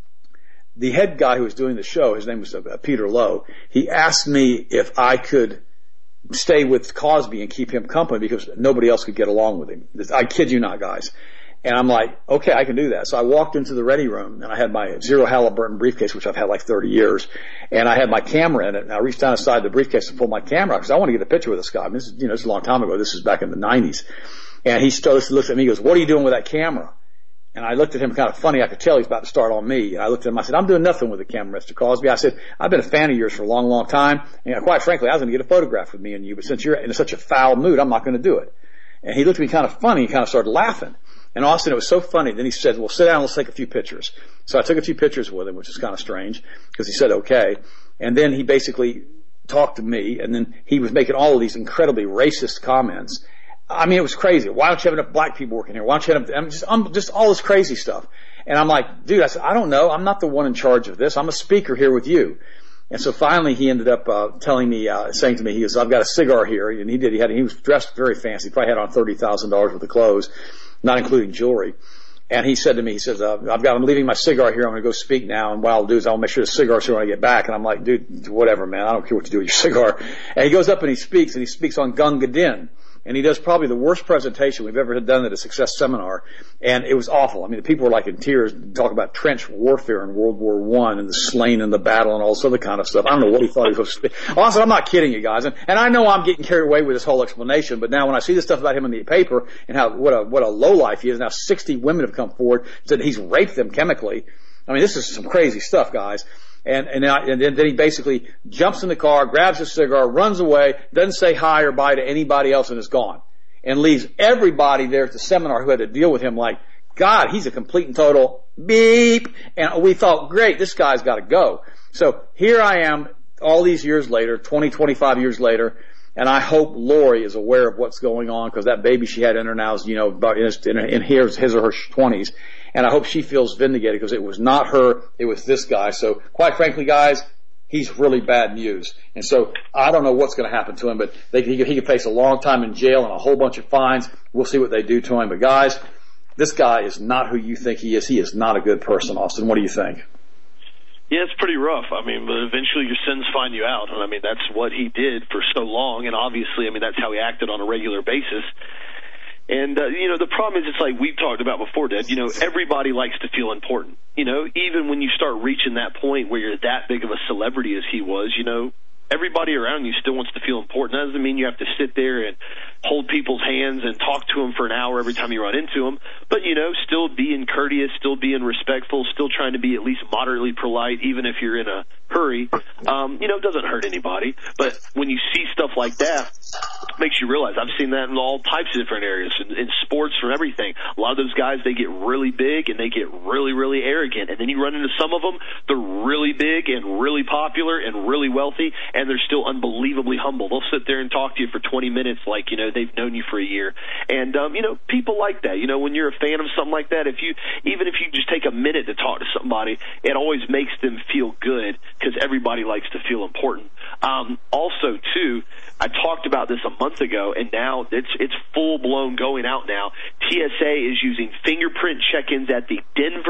The head guy who was doing the show, his name was uh, Peter Lowe, he asked me if I could stay with Cosby and keep him company because nobody else could get along with him. I kid you not, guys. And I'm like, okay, I can do that. So I walked into the ready room, and I had my Zero Halliburton briefcase, which I've had like thirty years, and I had my camera in it, and I reached down inside the briefcase to pull my camera out because I want to get a picture with this guy. I mean, this is, you know, this is a long time ago. This is back in the nineties. And he starts to look at me, he goes, what are you doing with that camera? And I looked at him kind of funny. I could tell he's about to start on me. And I looked at him. I said, I'm doing nothing with the camera, Mister Cosby. I said, I've been a fan of yours for a long, long time. And quite frankly, I was going to get a photograph with me and you. But since you're in such a foul mood, I'm not going to do it. And he looked at me kind of funny. He kind of started laughing. And all of a sudden, it was so funny. Then he said, well, sit down and let's take a few pictures. So I took a few pictures with him, which is kind of strange because he said, okay. And then he basically talked to me. And then he was making all of these incredibly racist comments. I mean, it was crazy. Why don't you have enough black people working here? Why don't you have enough, I'm just, I'm just all this crazy stuff. And I'm like, dude, I said, I don't know. I'm not the one in charge of this. I'm a speaker here with you. And so finally he ended up, uh, telling me, uh, saying to me, he goes, I've got a cigar here. And he did. He had, he was dressed very fancy. He probably had on thirty thousand dollars worth of clothes, not including jewelry. And he said to me, he says, uh, I've got, I'm leaving my cigar here. I'm going to go speak now. And what I'll do is I'll make sure the cigar's here when I get back. And I'm like, dude, whatever, man. I don't care what you do with your cigar. And he goes up and he speaks, and he speaks on Gunga Din. And he does probably the worst presentation we've ever done at a success seminar. And it was awful. I mean, the people were like in tears, talking about trench warfare in World War One and the slain in the battle and all this other kind of stuff. I don't know what he thought he was supposed to be. Also, I'm not kidding you guys. And, and I know I'm getting carried away with this whole explanation, but now when I see this stuff about him in the paper and how, what a, what a lowlife he is, now sixty women have come forward, said he's raped them chemically. I mean, this is some crazy stuff, guys. And, and, I, and then he basically jumps in the car, grabs a cigar, runs away, doesn't say hi or bye to anybody else, and is gone. And leaves everybody there at the seminar who had to deal with him like, God, he's a complete and total beep. And we thought, great, this guy's got to go. So here I am all these years later, twenty, twenty-five years later, and I hope Lori is aware of what's going on because that baby she had in her now is, you know, in, in his, his or her twenties. And I hope she feels vindicated because it was not her, it was this guy. So quite frankly, guys, he's really bad news. And so I don't know what's going to happen to him, but they, he, he could face a long time in jail and a whole bunch of fines. We'll see what they do to him. But guys, this guy is not who you think he is. He is not a good person, Austin. What do you think? Yeah, it's pretty rough. I mean, but eventually your sins find you out. And I mean, that's what he did for so long. And obviously, I mean, that's how he acted on a regular basis. And, uh, you know, the problem is it's like we've talked about before, Dad, you know, everybody likes to feel important. You know, even when you start reaching that point where you're that big of a celebrity as he was, you know, everybody around you still wants to feel important. That doesn't mean you have to sit there and hold people's hands and talk to them for an hour every time you run into them. But, you know, still being courteous, still being respectful, still trying to be at least moderately polite, even if you're in a hurry, um, you know, it doesn't hurt anybody. But when you see stuff like that, it makes you realize, I've seen that in all types of different areas, in, in sports, from everything. A lot of those guys, they get really big and they get really, really arrogant. And then you run into some of them, they're really big and really popular and really wealthy, and they're still unbelievably humble. They'll sit there and talk to you for twenty minutes like, you know, they've known you for a year. And, um, you know, people like that. You know, when you're a fan of something like that, if you, even if you just take a minute to talk to somebody, it always makes them feel good because everybody likes to feel important. Um, also, too, I talked about this a month ago, and now it's it's full-blown going out now. T S A is using fingerprint check-ins at the Denver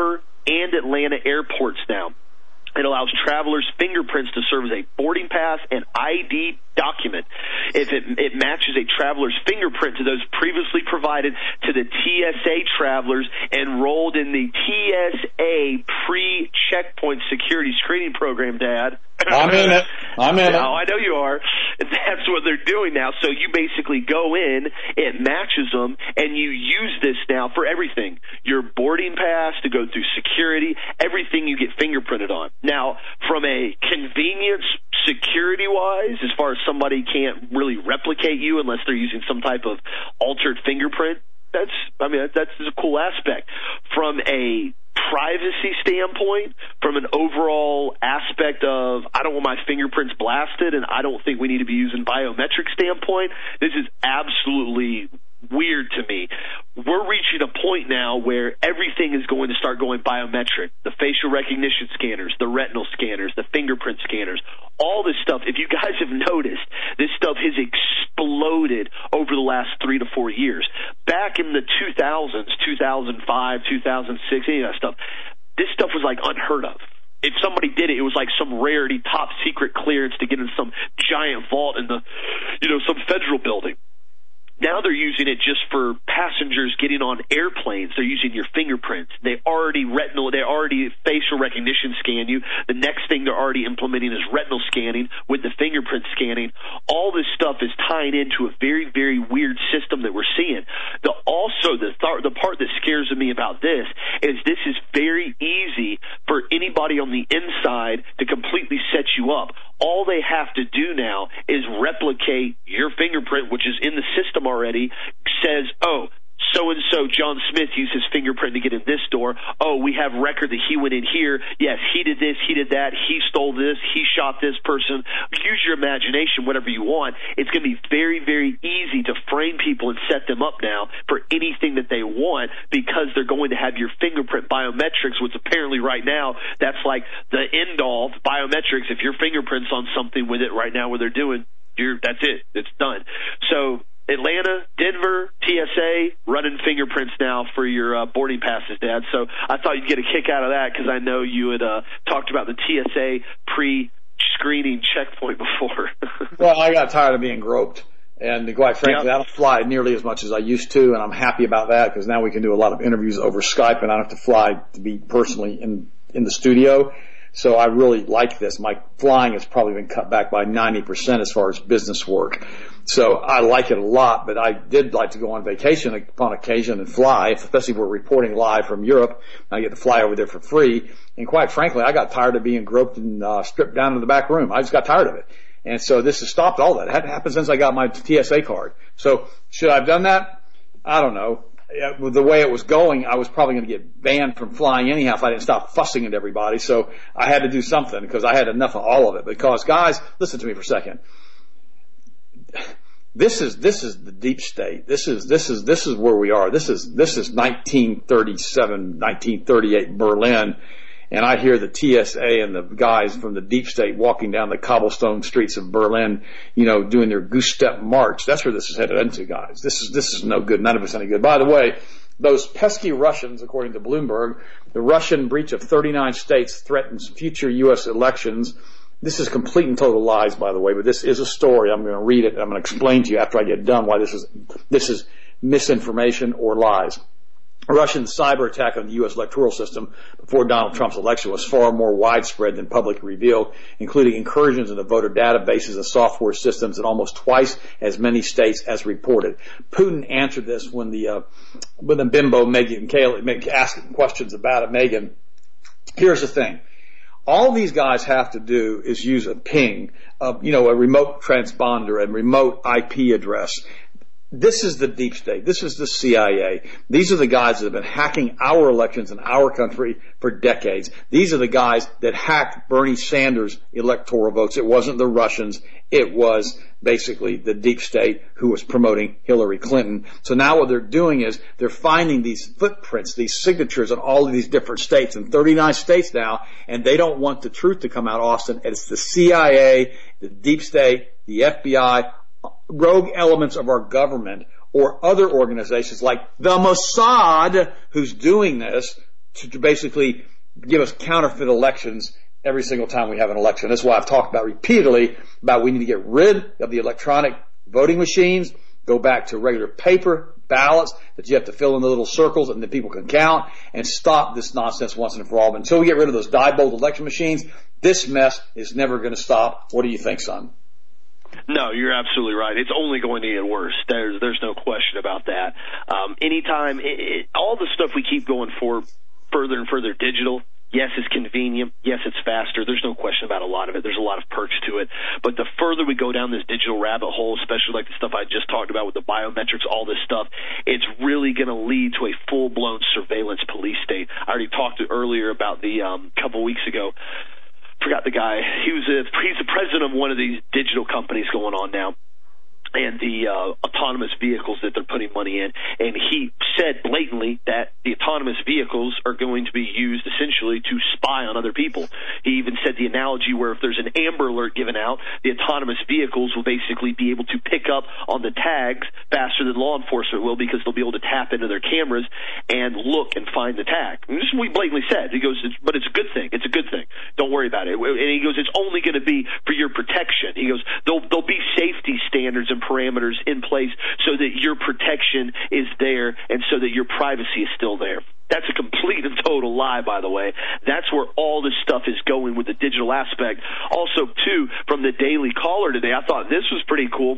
and Atlanta airports now. It allows travelers' fingerprints to serve as a boarding pass and I D document. If it, it matches a traveler's fingerprint to those previously provided to the T S A travelers enrolled in the T S A pre-checkpoint security screening program, Dad. I'm in it. I'm in now, it. I know you are. That's what they're doing now. So you basically go in, it matches them, and you use this now for everything. Your boarding pass to go through security, everything you get fingerprinted on. Now, from a convenience security-wise, as far as somebody can't really replicate you unless they're using some type of altered fingerprint, that's, I mean, that's a cool aspect. From a privacy standpoint, from an overall aspect of I don't want my fingerprints blasted and I don't think we need to be using biometric standpoint, this is absolutely weird to me. We're reaching a point now where everything is going to start going biometric. The facial recognition scanners, the retinal scanners, the fingerprint scanners, all this stuff. If you guys have noticed, this stuff has exploded over the last three to four years. Back in the two thousands, two thousand five, two thousand six, any of that stuff, this stuff was like unheard of. If somebody did it, it was like some rarity, top secret clearance to get in some giant vault in the, you know, some federal building. Now they're using it just for passengers getting on airplanes. They're using your fingerprints. They already retinal, they already facial recognition scan you. The next thing they're already implementing is retinal scanning with the fingerprint scanning. All this stuff is tying into a very, very weird system that we're seeing. The also the th- the part that scares me about this is this is very easy for anybody on the inside to completely set you up. All they have to do now is replicate your fingerprint, which is in the system already, says, oh, so-and-so John Smith used his fingerprint to get in this door. Oh, we have record that he went in here. Yes, he did this, he did that, he stole this, he shot this person. Use your imagination, whatever you want. It's going to be very, very easy to frame people and set them up now for anything that they want because they're going to have your fingerprint biometrics, which apparently right now that's like the end-all biometrics. If your fingerprint's on something with it right now where they're doing, you're, that's it. It's done. So Atlanta, Denver, T S A, running fingerprints now for your uh, boarding passes, Dad. So I thought you'd get a kick out of that because I know you had uh, talked about the T S A pre-screening checkpoint before. Well, I got tired of being groped. And quite frankly, yep. I don't fly nearly as much as I used to, and I'm happy about that because now we can do a lot of interviews over Skype, and I don't have to fly to be personally in, in the studio. So I really like this. My flying has probably been cut back by ninety percent as far as business work. So I like it a lot, but I did like to go on vacation upon occasion and fly, especially if we're reporting live from Europe. I get to fly over there for free. And quite frankly, I got tired of being groped and uh, stripped down to the back room. I just got tired of it. And so this has stopped all that. It hadn't happened since I got my T S A card. So should I have done that? I don't know. With the way it was going, I was probably going to get banned from flying anyhow if I didn't stop fussing at everybody. So I had to do something because I had enough of all of it. Because guys, listen to me for a second. This is this is the deep state. This is this is this is where we are. This is this is nineteen thirty-seven, nineteen thirty-eight Berlin. And I hear the T S A and the guys from the deep state walking down the cobblestone streets of Berlin, you know, doing their goose step march. That's where this is headed into, guys. This is, this is no good. None of it's any good. By the way, those pesky Russians, according to Bloomberg, the Russian breach of thirty-nine states threatens future U S elections. This is complete and total lies, by the way, but this is a story. I'm going to read it. I'm going to explain to you after I get done why this is, this is misinformation or lies. A Russian cyber attack on the U S electoral system before Donald Trump's election was far more widespread than publicly revealed, including incursions into voter databases and software systems in almost twice as many states as reported. Putin answered this when the uh, when the bimbo Megan Kaylee asked questions about it. Megan, here's the thing. All these guys have to do is use a ping, uh, you know, a remote transponder, a remote I P address. This is the deep state. This is the C I A. These are the guys that have been hacking our elections in our country for decades. These are the guys that hacked Bernie Sanders' electoral votes. It wasn't the Russians. It was basically the deep state who was promoting Hillary Clinton. So now what they're doing is they're finding these footprints, these signatures in all of these different states, in thirty-nine states now, and they don't want the truth to come out, Austin. It's the C I A, the deep state, the F B I, rogue elements of our government or other organizations like the Mossad who's doing this to, to basically give us counterfeit elections every single time we have an election. That's why I've talked about repeatedly about we need to get rid of the electronic voting machines, go back to regular paper ballots that you have to fill in the little circles and then people can count, and stop this nonsense once and for all. But until we get rid of those Diebold election machines, this mess is never going to stop. What do you think, son? No, you're absolutely right. It's only going to get worse. There's there's no question about that. Um, anytime, it, it, all the stuff we keep going for further and further digital, yes, it's convenient. Yes, it's faster. There's no question about a lot of it. There's a lot of perks to it. But the further we go down this digital rabbit hole, especially like the stuff I just talked about with the biometrics, all this stuff, it's really going to lead to a full-blown surveillance police state. I already talked earlier about the um, couple weeks ago. Forgot the guy. He was a, he's the president of one of these digital companies going on now, and the uh, autonomous vehicles that they're putting money in. And he said blatantly that the autonomous vehicles are going to be used essentially to spy on other people. He even said the analogy where if there's an Amber Alert given out, the autonomous vehicles will basically be able to pick up on the tags faster than law enforcement will, because they'll be able to tap into their cameras and look and find the tag. And this is what he blatantly said. He goes, it's, but it's a good thing. It's a good thing. Don't worry about it. And he goes, it's only going to be for your protection. He goes, there'll, there'll be safety standards and parameters in place so that your protection is there and so that your privacy is still there. That's a complete and total lie, by the way. That's where all this stuff is going with the digital aspect. Also, too, from the Daily Caller today, I thought this was pretty cool.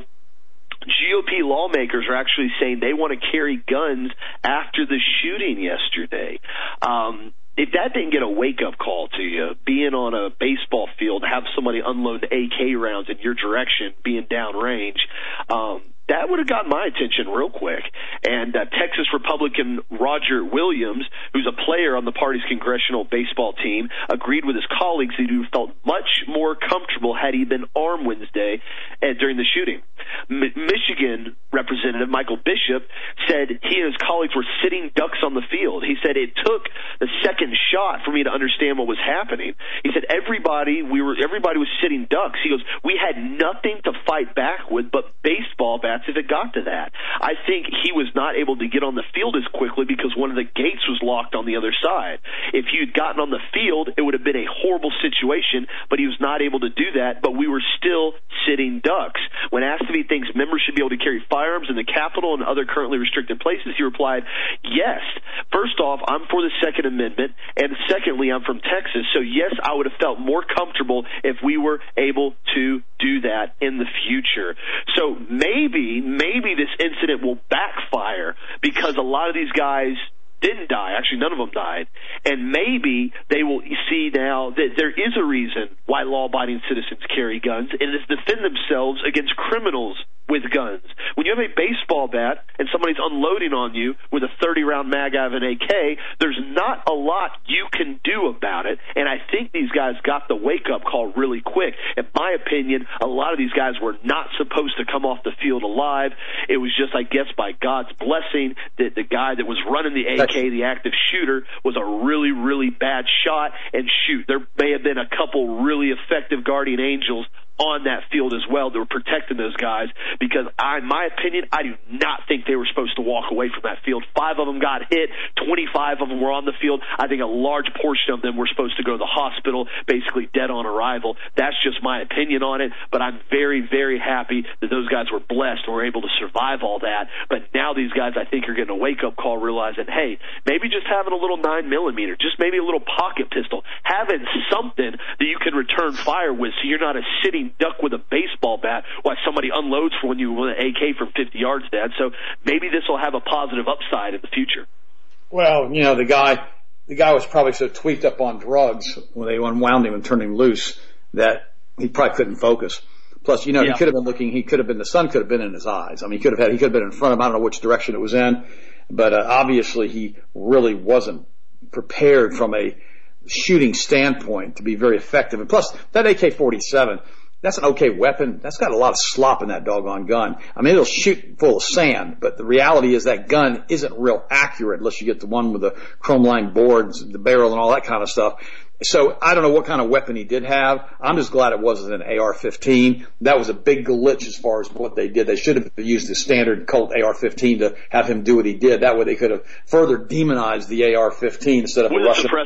G O P lawmakers are actually saying they want to carry guns after the shooting yesterday. Um, if that didn't get a wake-up call to you, being on a baseball field, have somebody unload A K rounds in your direction, being downrange, um, that would have got my attention real quick. And uh, Texas Republican Roger Williams, who's a player on the party's congressional baseball team, agreed with his colleagues that he felt much more comfortable had he been armed Wednesday uh, during the shooting. M- Michigan Representative Michael Bishop said he and his colleagues were sitting ducks on the field. He said it took the second shot for me to understand what was happening. He said everybody we were everybody was sitting ducks. He goes, we had nothing to fight back with but baseball bats if it got to that. I think he was not able to get on the field as quickly because one of the gates was locked on the other side. If you'd gotten on the field, it would have been a horrible situation, but he was not able to do that, but we were still sitting ducks. When asked if he thinks members should be able to carry firearms in the Capitol and other currently restricted places, he replied, yes. First off, I'm for the Second Amendment, and secondly, I'm from Texas, so yes, I would have felt more comfortable if we were able to do that in the future. So maybe, maybe this incident will backfire because a lot of these guys didn't die. Actually, none of them died. And maybe they will see now that there is a reason why law-abiding citizens carry guns, and it is to defend themselves against criminals with guns. When you have a baseball bat and somebody's unloading on you with a thirty-round mag out of an A K, there's not a lot you can do about it, and I think these guys got the wake-up call really quick. In my opinion, a lot of these guys were not supposed to come off the field alive. It was just, I guess, by God's blessing that the guy that was running the A K, the active shooter, was a really, really bad shot, and shoot, there may have been a couple really effective guardian angels on that field as well that were protecting those guys, because I, in my opinion, I do not think they were supposed to walk away from that field. Five of them got hit, twenty-five of them were on the field. I think a large portion of them were supposed to go to the hospital, basically dead on arrival. That's just my opinion on it, but I'm very, very happy that those guys were blessed and were able to survive all that. But now these guys, I think, are getting a wake-up call, realizing, hey, maybe just having a little nine millimeter, just maybe a little pocket pistol, having something that you can return fire with so you're not a sitting duck with a baseball bat while somebody unloads for you with an A K from fifty yards, Dad. So maybe this will have a positive upside in the future. Well, you know, the guy, the guy was probably so tweaked up on drugs when they unwound him and turned him loose that he probably couldn't focus. Plus, you know, yeah. he could have been looking, he could have been, the sun could have been in his eyes. I mean, he could have had, he could have been in front of him. I don't know which direction it was in, but uh, obviously he really wasn't prepared from a shooting standpoint to be very effective. And plus, that A K forty-seven, that's an okay weapon. That's got a lot of slop in that doggone gun. I mean, it'll shoot full of sand, but the reality is that gun isn't real accurate unless you get the one with the chrome lined boards, the barrel and all that kind of stuff. So I don't know what kind of weapon he did have. I'm just glad it wasn't an A R fifteen. That was a big glitch as far as what they did. They should have used the standard Colt A R fifteen to have him do what he did. That way they could have further demonized the A R fifteen instead of with a Russian suppressor.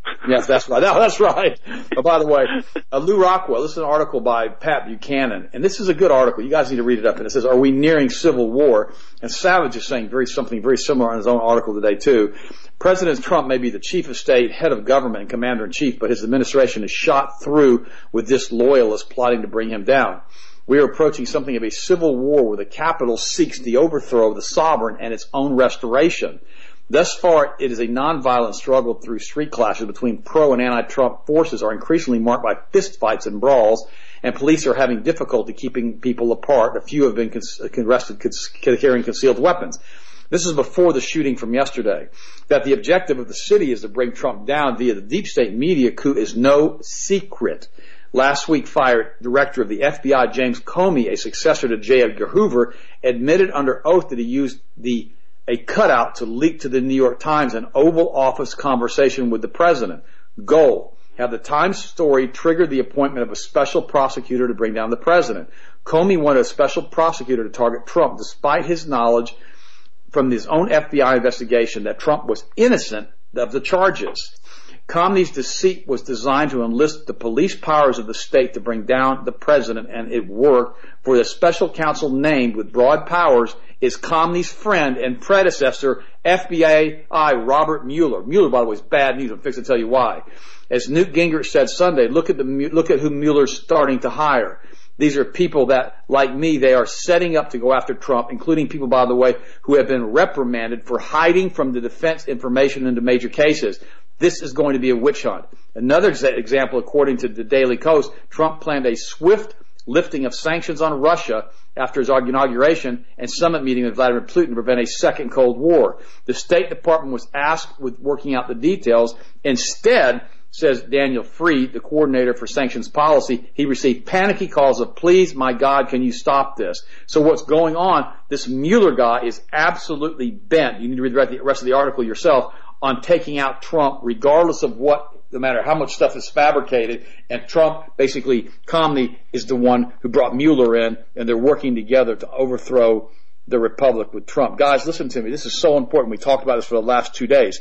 Yes, that's right. No, that's right. Oh, by the way, uh, Lou Rockwell, this is an article by Pat Buchanan, and this is a good article. You guys need to read it up. And it says, "Are we nearing civil war?" And Savage is saying very something very similar in his own article today, too. President Trump may be the chief of state, head of government, and commander-in-chief, but his administration is shot through with disloyalists plotting to bring him down. We are approaching something of a civil war where the capital seeks the overthrow of the sovereign and its own restoration. Thus far, it is a nonviolent struggle through street clashes between pro and anti-Trump forces are increasingly marked by fistfights and brawls, and police are having difficulty keeping people apart. A few have been arrested carrying concealed weapons. This is before the shooting from yesterday. That the objective of the city is to bring Trump down via the deep state media coup is no secret. Last week, fired director of the F B I, James Comey, a successor to J. Edgar Hoover, admitted under oath that he used the a cutout to leak to the New York Times an Oval Office conversation with the president. Goal: have the Times story triggered the appointment of a special prosecutor to bring down the president. Comey wanted a special prosecutor to target Trump, despite his knowledge from his own F B I investigation that Trump was innocent of the charges. Comey's deceit was designed to enlist the police powers of the state to bring down the president, and it worked, for the special counsel named with broad powers is Comey's friend and predecessor, F B I Robert Mueller. Mueller, by the way, is bad news. I'm fixing to tell you why. As Newt Gingrich said Sunday, look at the look at who Mueller's starting to hire. These are people that, like me, they are setting up to go after Trump, including people, by the way, who have been reprimanded for hiding from the defense information into major cases. This is going to be a witch hunt. Another example, according to the Daily Kos, Trump planned a swift lifting of sanctions on Russia after his inauguration and summit meeting with Vladimir Putin to prevent a second Cold War. The State Department was asked with working out the details. Instead, says Daniel Freed, the coordinator for sanctions policy, he received panicky calls of, please, my God, can you stop this? So what's going on, this Mueller guy is absolutely bent. You need to read the rest of the article yourself on taking out Trump, regardless of what, no matter how much stuff is fabricated. And Trump, basically, Comey is the one who brought Mueller in, and they're working together to overthrow the republic with Trump. Guys, listen to me. This is so important. We talked about this for the last two days.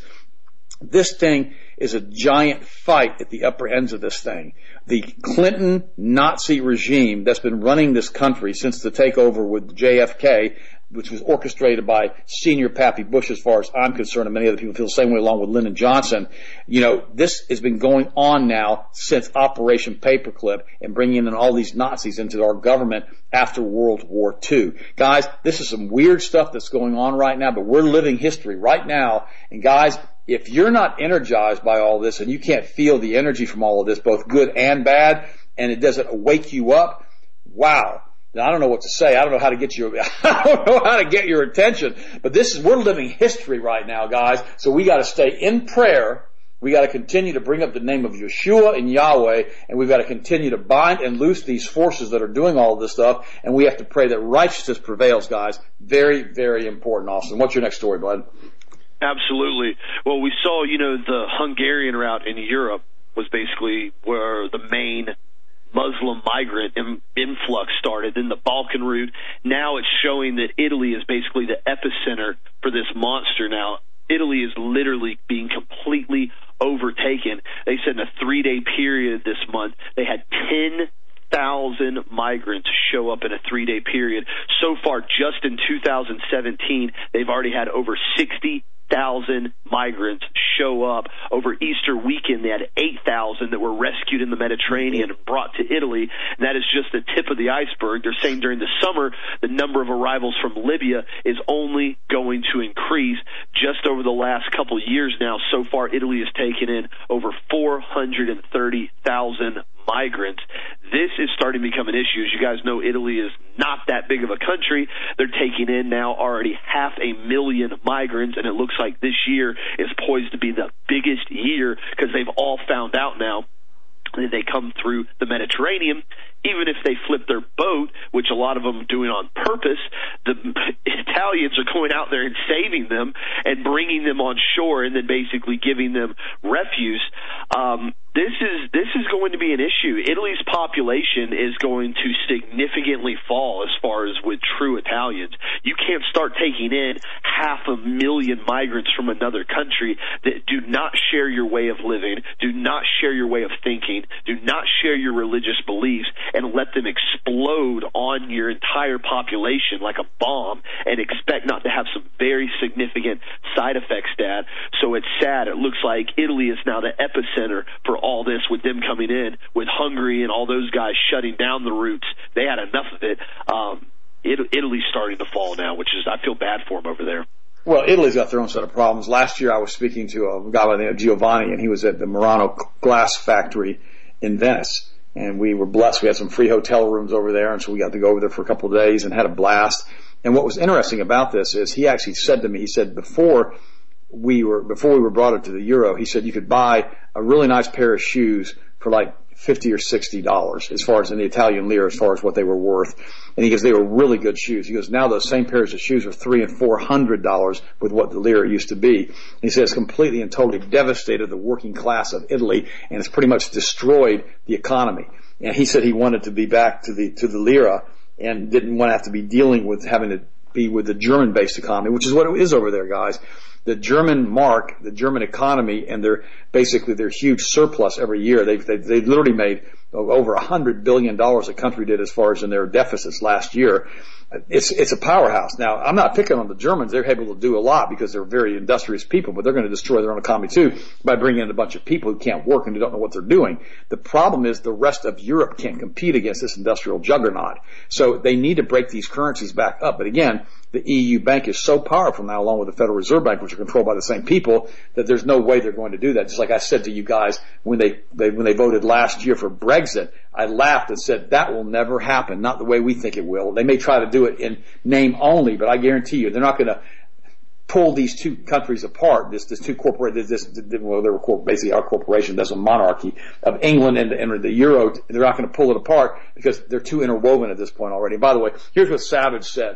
This thing is a giant fight at the upper ends of this thing. The Clinton Nazi regime that's been running this country since the takeover with J F K, which was orchestrated by senior Pappy Bush, as far as I'm concerned, and many other people feel the same way, along with Lyndon Johnson. You know, this has been going on now since Operation Paperclip and bringing in all these Nazis into our government after World War Two. Guys, this is some weird stuff that's going on right now, but we're living history right now. And guys, if you're not energized by all this and you can't feel the energy from all of this, both good and bad, and it doesn't wake you up, wow. Now, I don't know what to say. I don't know how to get your, I don't know how to get your attention. But this is, we're living history right now, guys. So we got to stay in prayer. We got to continue to bring up the name of Yeshua and Yahweh, and we've got to continue to bind and loose these forces that are doing all of this stuff. And we have to pray that righteousness prevails, guys. Very, very important, Austin. What's your next story, bud? Absolutely. Well, we saw, you know, the Hungarian route in Europe was basically where the main Muslim migrant influx started, then the Balkan route. Now it's showing that Italy is basically the epicenter for this monster now. Italy is literally being completely overtaken. They said in a three-day period this month, they had ten thousand migrants show up in a three-day period. So far, just in two thousand seventeen, they've already had over sixty thousand migrants show up. Over Easter weekend, they had eight thousand that were rescued in the Mediterranean and brought to Italy. And that is just the tip of the iceberg. They're saying during the summer, the number of arrivals from Libya is only going to increase. Just over the last couple of years now, so far, Italy has taken in over four hundred thirty thousand migrants. This is starting to become an issue. As you guys know, Italy is not that big of a country. They're taking in now already half a million migrants, and it looks like this year is poised to be the biggest year because they've all found out now that they come through the Mediterranean even if they flip their boat, which a lot of them are doing on purpose, the Italians are going out there and saving them and bringing them on shore and then basically giving them refuse. Um, this is this is going to be an issue. Italy's population is going to significantly fall as far as with true Italians. You can't start taking in half a million migrants from another country that do not share your way of living, do not share your way of thinking, do not share your religious beliefs, and let them explode on your entire population like a bomb and expect not to have some very significant side effects, Dad. So it's sad. It looks like Italy is now the epicenter for all this, with them coming in, with Hungary and all those guys shutting down the routes. They had enough of it. Um, it Italy's starting to fall now, which is, I feel bad for them over there. Well, Italy's got their own set of problems. Last year I was speaking to a guy by the name of Giovanni, and he was at the Murano glass factory in Venice. And we were blessed. We had some free hotel rooms over there, and so we got to go over there for a couple of days and had a blast. And what was interesting about this is he actually said to me, he said before we were before we were brought into the euro, he said you could buy a really nice pair of shoes for like fifty or sixty dollars as far as in the Italian lira, as far as what they were worth. And he goes, they were really good shoes. He goes, now those same pairs of shoes are three and four hundred dollars with what the lira used to be. And he says completely and totally devastated the working class of Italy, and it's pretty much destroyed the economy. And he said he wanted to be back to the to the lira and didn't want to have to be dealing with having to be with the German-based economy, which is what it is over there, guys. The German mark, the German economy, and their basically their huge surplus every year. They've they, they literally made over a hundred billion dollars. The country did as far as in their deficits last year. It's it's a powerhouse. Now, I'm not picking on the Germans. They're able to do a lot because they're very industrious people, but they're going to destroy their own economy too by bringing in a bunch of people who can't work and who don't know what they're doing. The problem is the rest of Europe can't compete against this industrial juggernaut. So they need to break these currencies back up. But again, the E U bank is so powerful now, along with the Federal Reserve Bank, which are controlled by the same people, that there's no way they're going to do that. Just like I said to you guys when they, they when they voted last year for Brexit, I laughed and said that will never happen, not the way we think it will. They may try to do it in name only, but I guarantee you they're not going to pull these two countries apart. This this two corporate this, this well they were basically our corporation, that's a monarchy of England and, and the euro. They're not going to pull it apart because they're too interwoven at this point already. And by the way, here's what Savage said.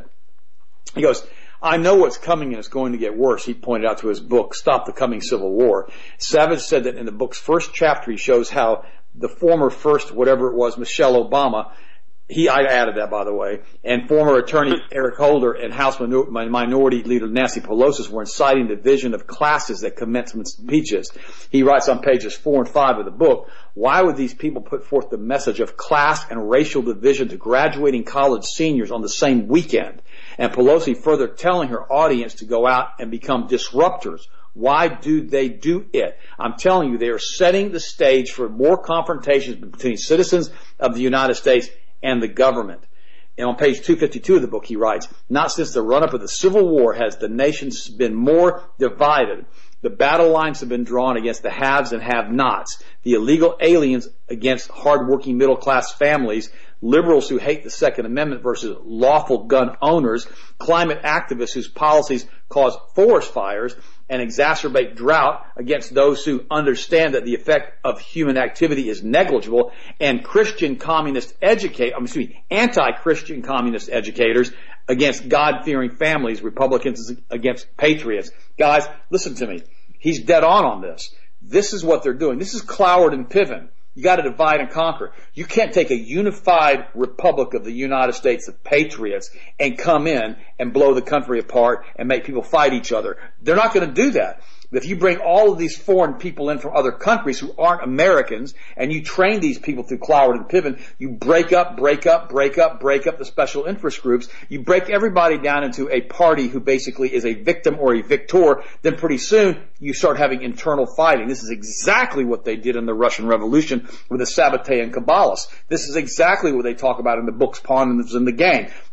He goes, I know what's coming and it's going to get worse. He pointed out to his book, Stop the Coming Civil War. Savage said that in the book's first chapter, he shows how the former first, whatever it was, Michelle Obama, he, I added that, by the way, and former attorney Eric Holder and House Minority Leader Nancy Pelosi were inciting the division of classes that commencement speeches. He writes on pages four and five of the book, why would these people put forth the message of class and racial division to graduating college seniors on the same weekend? And Pelosi further telling her audience to go out and become disruptors. Why do they do it? I'm telling you, they are setting the stage for more confrontations between citizens of the United States and the government. And on page two fifty-two of the book, he writes, not since the run-up of the Civil War has the nation been more divided. The battle lines have been drawn against the haves and have-nots, the illegal aliens against hard-working middle-class families, liberals who hate the Second Amendment versus lawful gun owners, climate activists whose policies cause forest fires and exacerbate drought against those who understand that the effect of human activity is negligible, and Christian communist educate, I'm excuse me, anti-Christian communist educators against God-fearing families, Republicans against patriots. Guys, listen to me. He's dead on on this. This is what they're doing. This is Cloward and Piven. You got to divide and conquer. You can't take a unified republic of the United States of patriots and come in and blow the country apart and make people fight each other. They're not going to do that. If you bring all of these foreign people in from other countries who aren't Americans and you train these people through Cloward and Piven, you break up, break up, break up, break up the special interest groups. You break everybody down into a party who basically is a victim or a victor. Then pretty soon you start having internal fighting. This is exactly what they did in the Russian Revolution with the Sabbatean Kabbalists. This is exactly what they talk about in the books, Pawns and the Gang.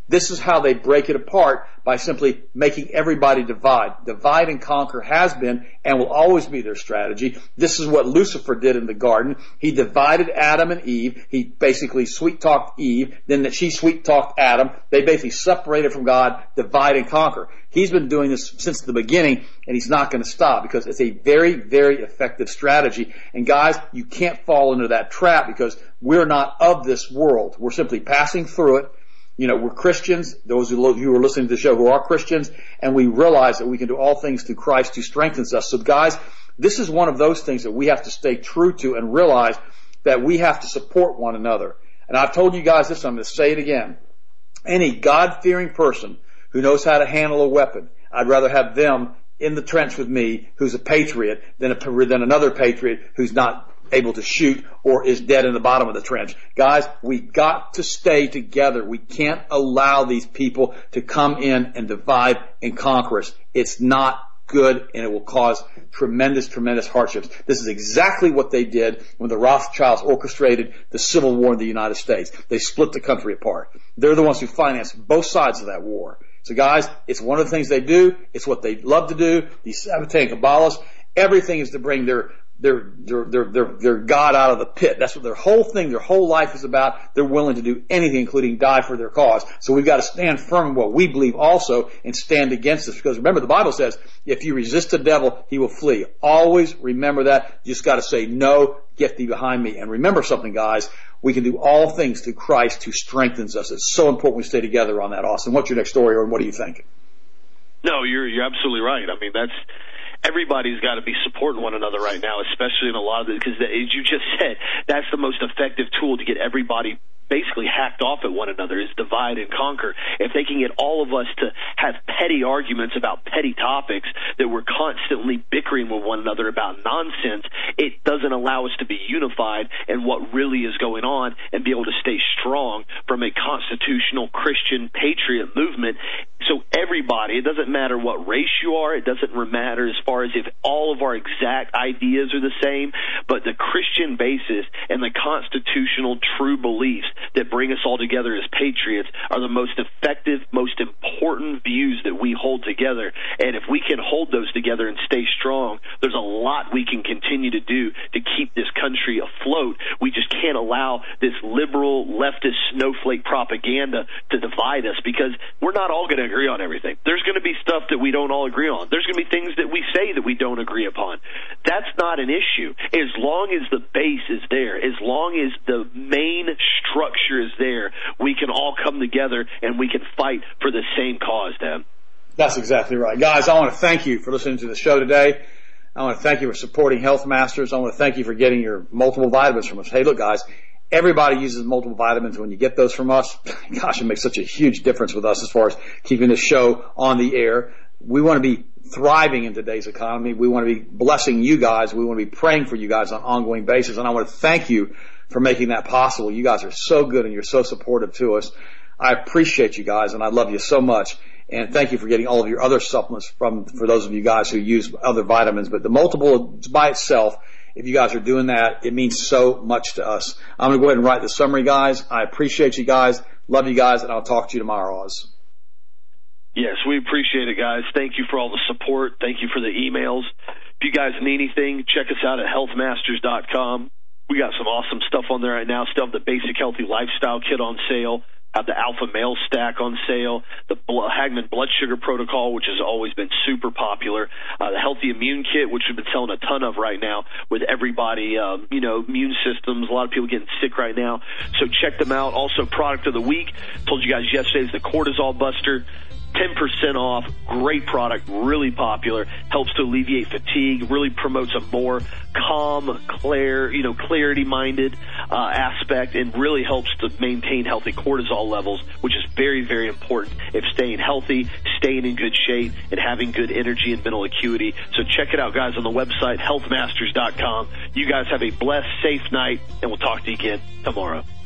This is how they break it apart, by simply making everybody divide. Divide and conquer has been and will always be their strategy. This is what Lucifer did in the garden. He divided Adam and Eve. He basically sweet-talked Eve. Then that she sweet-talked Adam. They basically separated from God, divide and conquer. He's been doing this since the beginning, and he's not going to stop, because it's a very, very effective strategy. And guys, you can't fall into that trap, because we're not of this world. We're simply passing through it. You know, we're Christians, those who are listening to the show who are Christians, and we realize that we can do all things through Christ who strengthens us. So guys, this is one of those things that we have to stay true to and realize that we have to support one another. And I've told you guys this, I'm going to say it again. Any God-fearing person who knows how to handle a weapon, I'd rather have them in the trench with me who's a patriot than, a, than another patriot who's not able to shoot or is dead in the bottom of the trench. Guys, we got to stay together. We can't allow these people to come in and divide and conquer us. It's not good, and it will cause tremendous, tremendous hardships. This is exactly what they did when the Rothschilds orchestrated the Civil War in the United States. They split the country apart. They're the ones who financed both sides of that war. So guys, it's one of the things they do. It's what they love to do. These Sabbatean Kabbalists, everything is to bring their Their, their, their, their, their God out of the pit. That's what their whole thing, their whole life is about. They're willing to do anything, including die for their cause. So we've got to stand firm in what we believe also and stand against this. Because remember, the Bible says, if you resist the devil, he will flee. Always remember that. You just got to say, no, get thee behind me. And remember something, guys. We can do all things through Christ who strengthens us. It's so important we stay together on that. Austin, what's your next story, or what do you think? No, you're, you're absolutely right. I mean, that's, everybody's got to be supporting one another right now, especially in a lot of the, because as you just said, that's the most effective tool to get everybody basically hacked off at one another, is divide and conquer. If they can get all of us to have petty arguments about petty topics, that we're constantly bickering with one another about nonsense, it doesn't allow us to be unified in what really is going on and be able to stay strong from a constitutional Christian patriot movement. So everybody, it doesn't matter what race you are, it doesn't matter as far as if all of our exact ideas are the same, but the Christian basis and the constitutional true beliefs that bring us all together as patriots are the most effective, most important views that we hold together. And if we can hold those together and stay strong, there's a lot we can continue to do to keep this country afloat. We just can't allow this liberal, leftist, snowflake propaganda to divide us, because we're not all going to agree on everything. There's going to be stuff that we don't all agree on. There's going to be things that we say that we don't agree upon. That's not an issue. As long as the base is there, as long as the main structure is there, we can all come together and we can fight for the same cause, Dan. That's exactly right. Guys, I want to thank you for listening to the show today. I want to thank you for supporting Health Masters. I want to thank you for getting your multiple vitamins from us. Hey, look, guys, everybody uses multiple vitamins. When you get those from us, gosh, it makes such a huge difference with us as far as keeping the show on the air. We want to be thriving in today's economy. We want to be blessing you guys. We want to be praying for you guys on an ongoing basis. And I want to thank you for making that possible. You guys are so good and you're so supportive to us. I appreciate you guys, and I love you so much. And thank you for getting all of your other supplements from, for those of you guys who use other vitamins. But the multiple by itself, if you guys are doing that, it means so much to us. I'm going to go ahead and write the summary, guys. I appreciate you guys. Love you guys, and I'll talk to you tomorrow, Oz. Yes, we appreciate it, guys. Thank you for all the support. Thank you for the emails. If you guys need anything, check us out at health masters dot com. We got some awesome stuff on there right now. Still have the Basic Healthy Lifestyle Kit on sale. Have the Alpha Male Stack on sale. The Hagman Blood Sugar Protocol, which has always been super popular. Uh, the Healthy Immune Kit, which we've been selling a ton of right now with everybody, um, you know, immune systems. A lot of people getting sick right now. So check them out. Also, Product of the Week. Told you guys yesterday is the Cortisol Buster. ten percent off, great product, really popular, helps to alleviate fatigue, really promotes a more calm, clear, you know, clarity-minded uh, aspect, and really helps to maintain healthy cortisol levels, which is very, very important if staying healthy, staying in good shape, and having good energy and mental acuity. So check it out, guys, on the website, health masters dot com. You guys have a blessed, safe night, and we'll talk to you again tomorrow.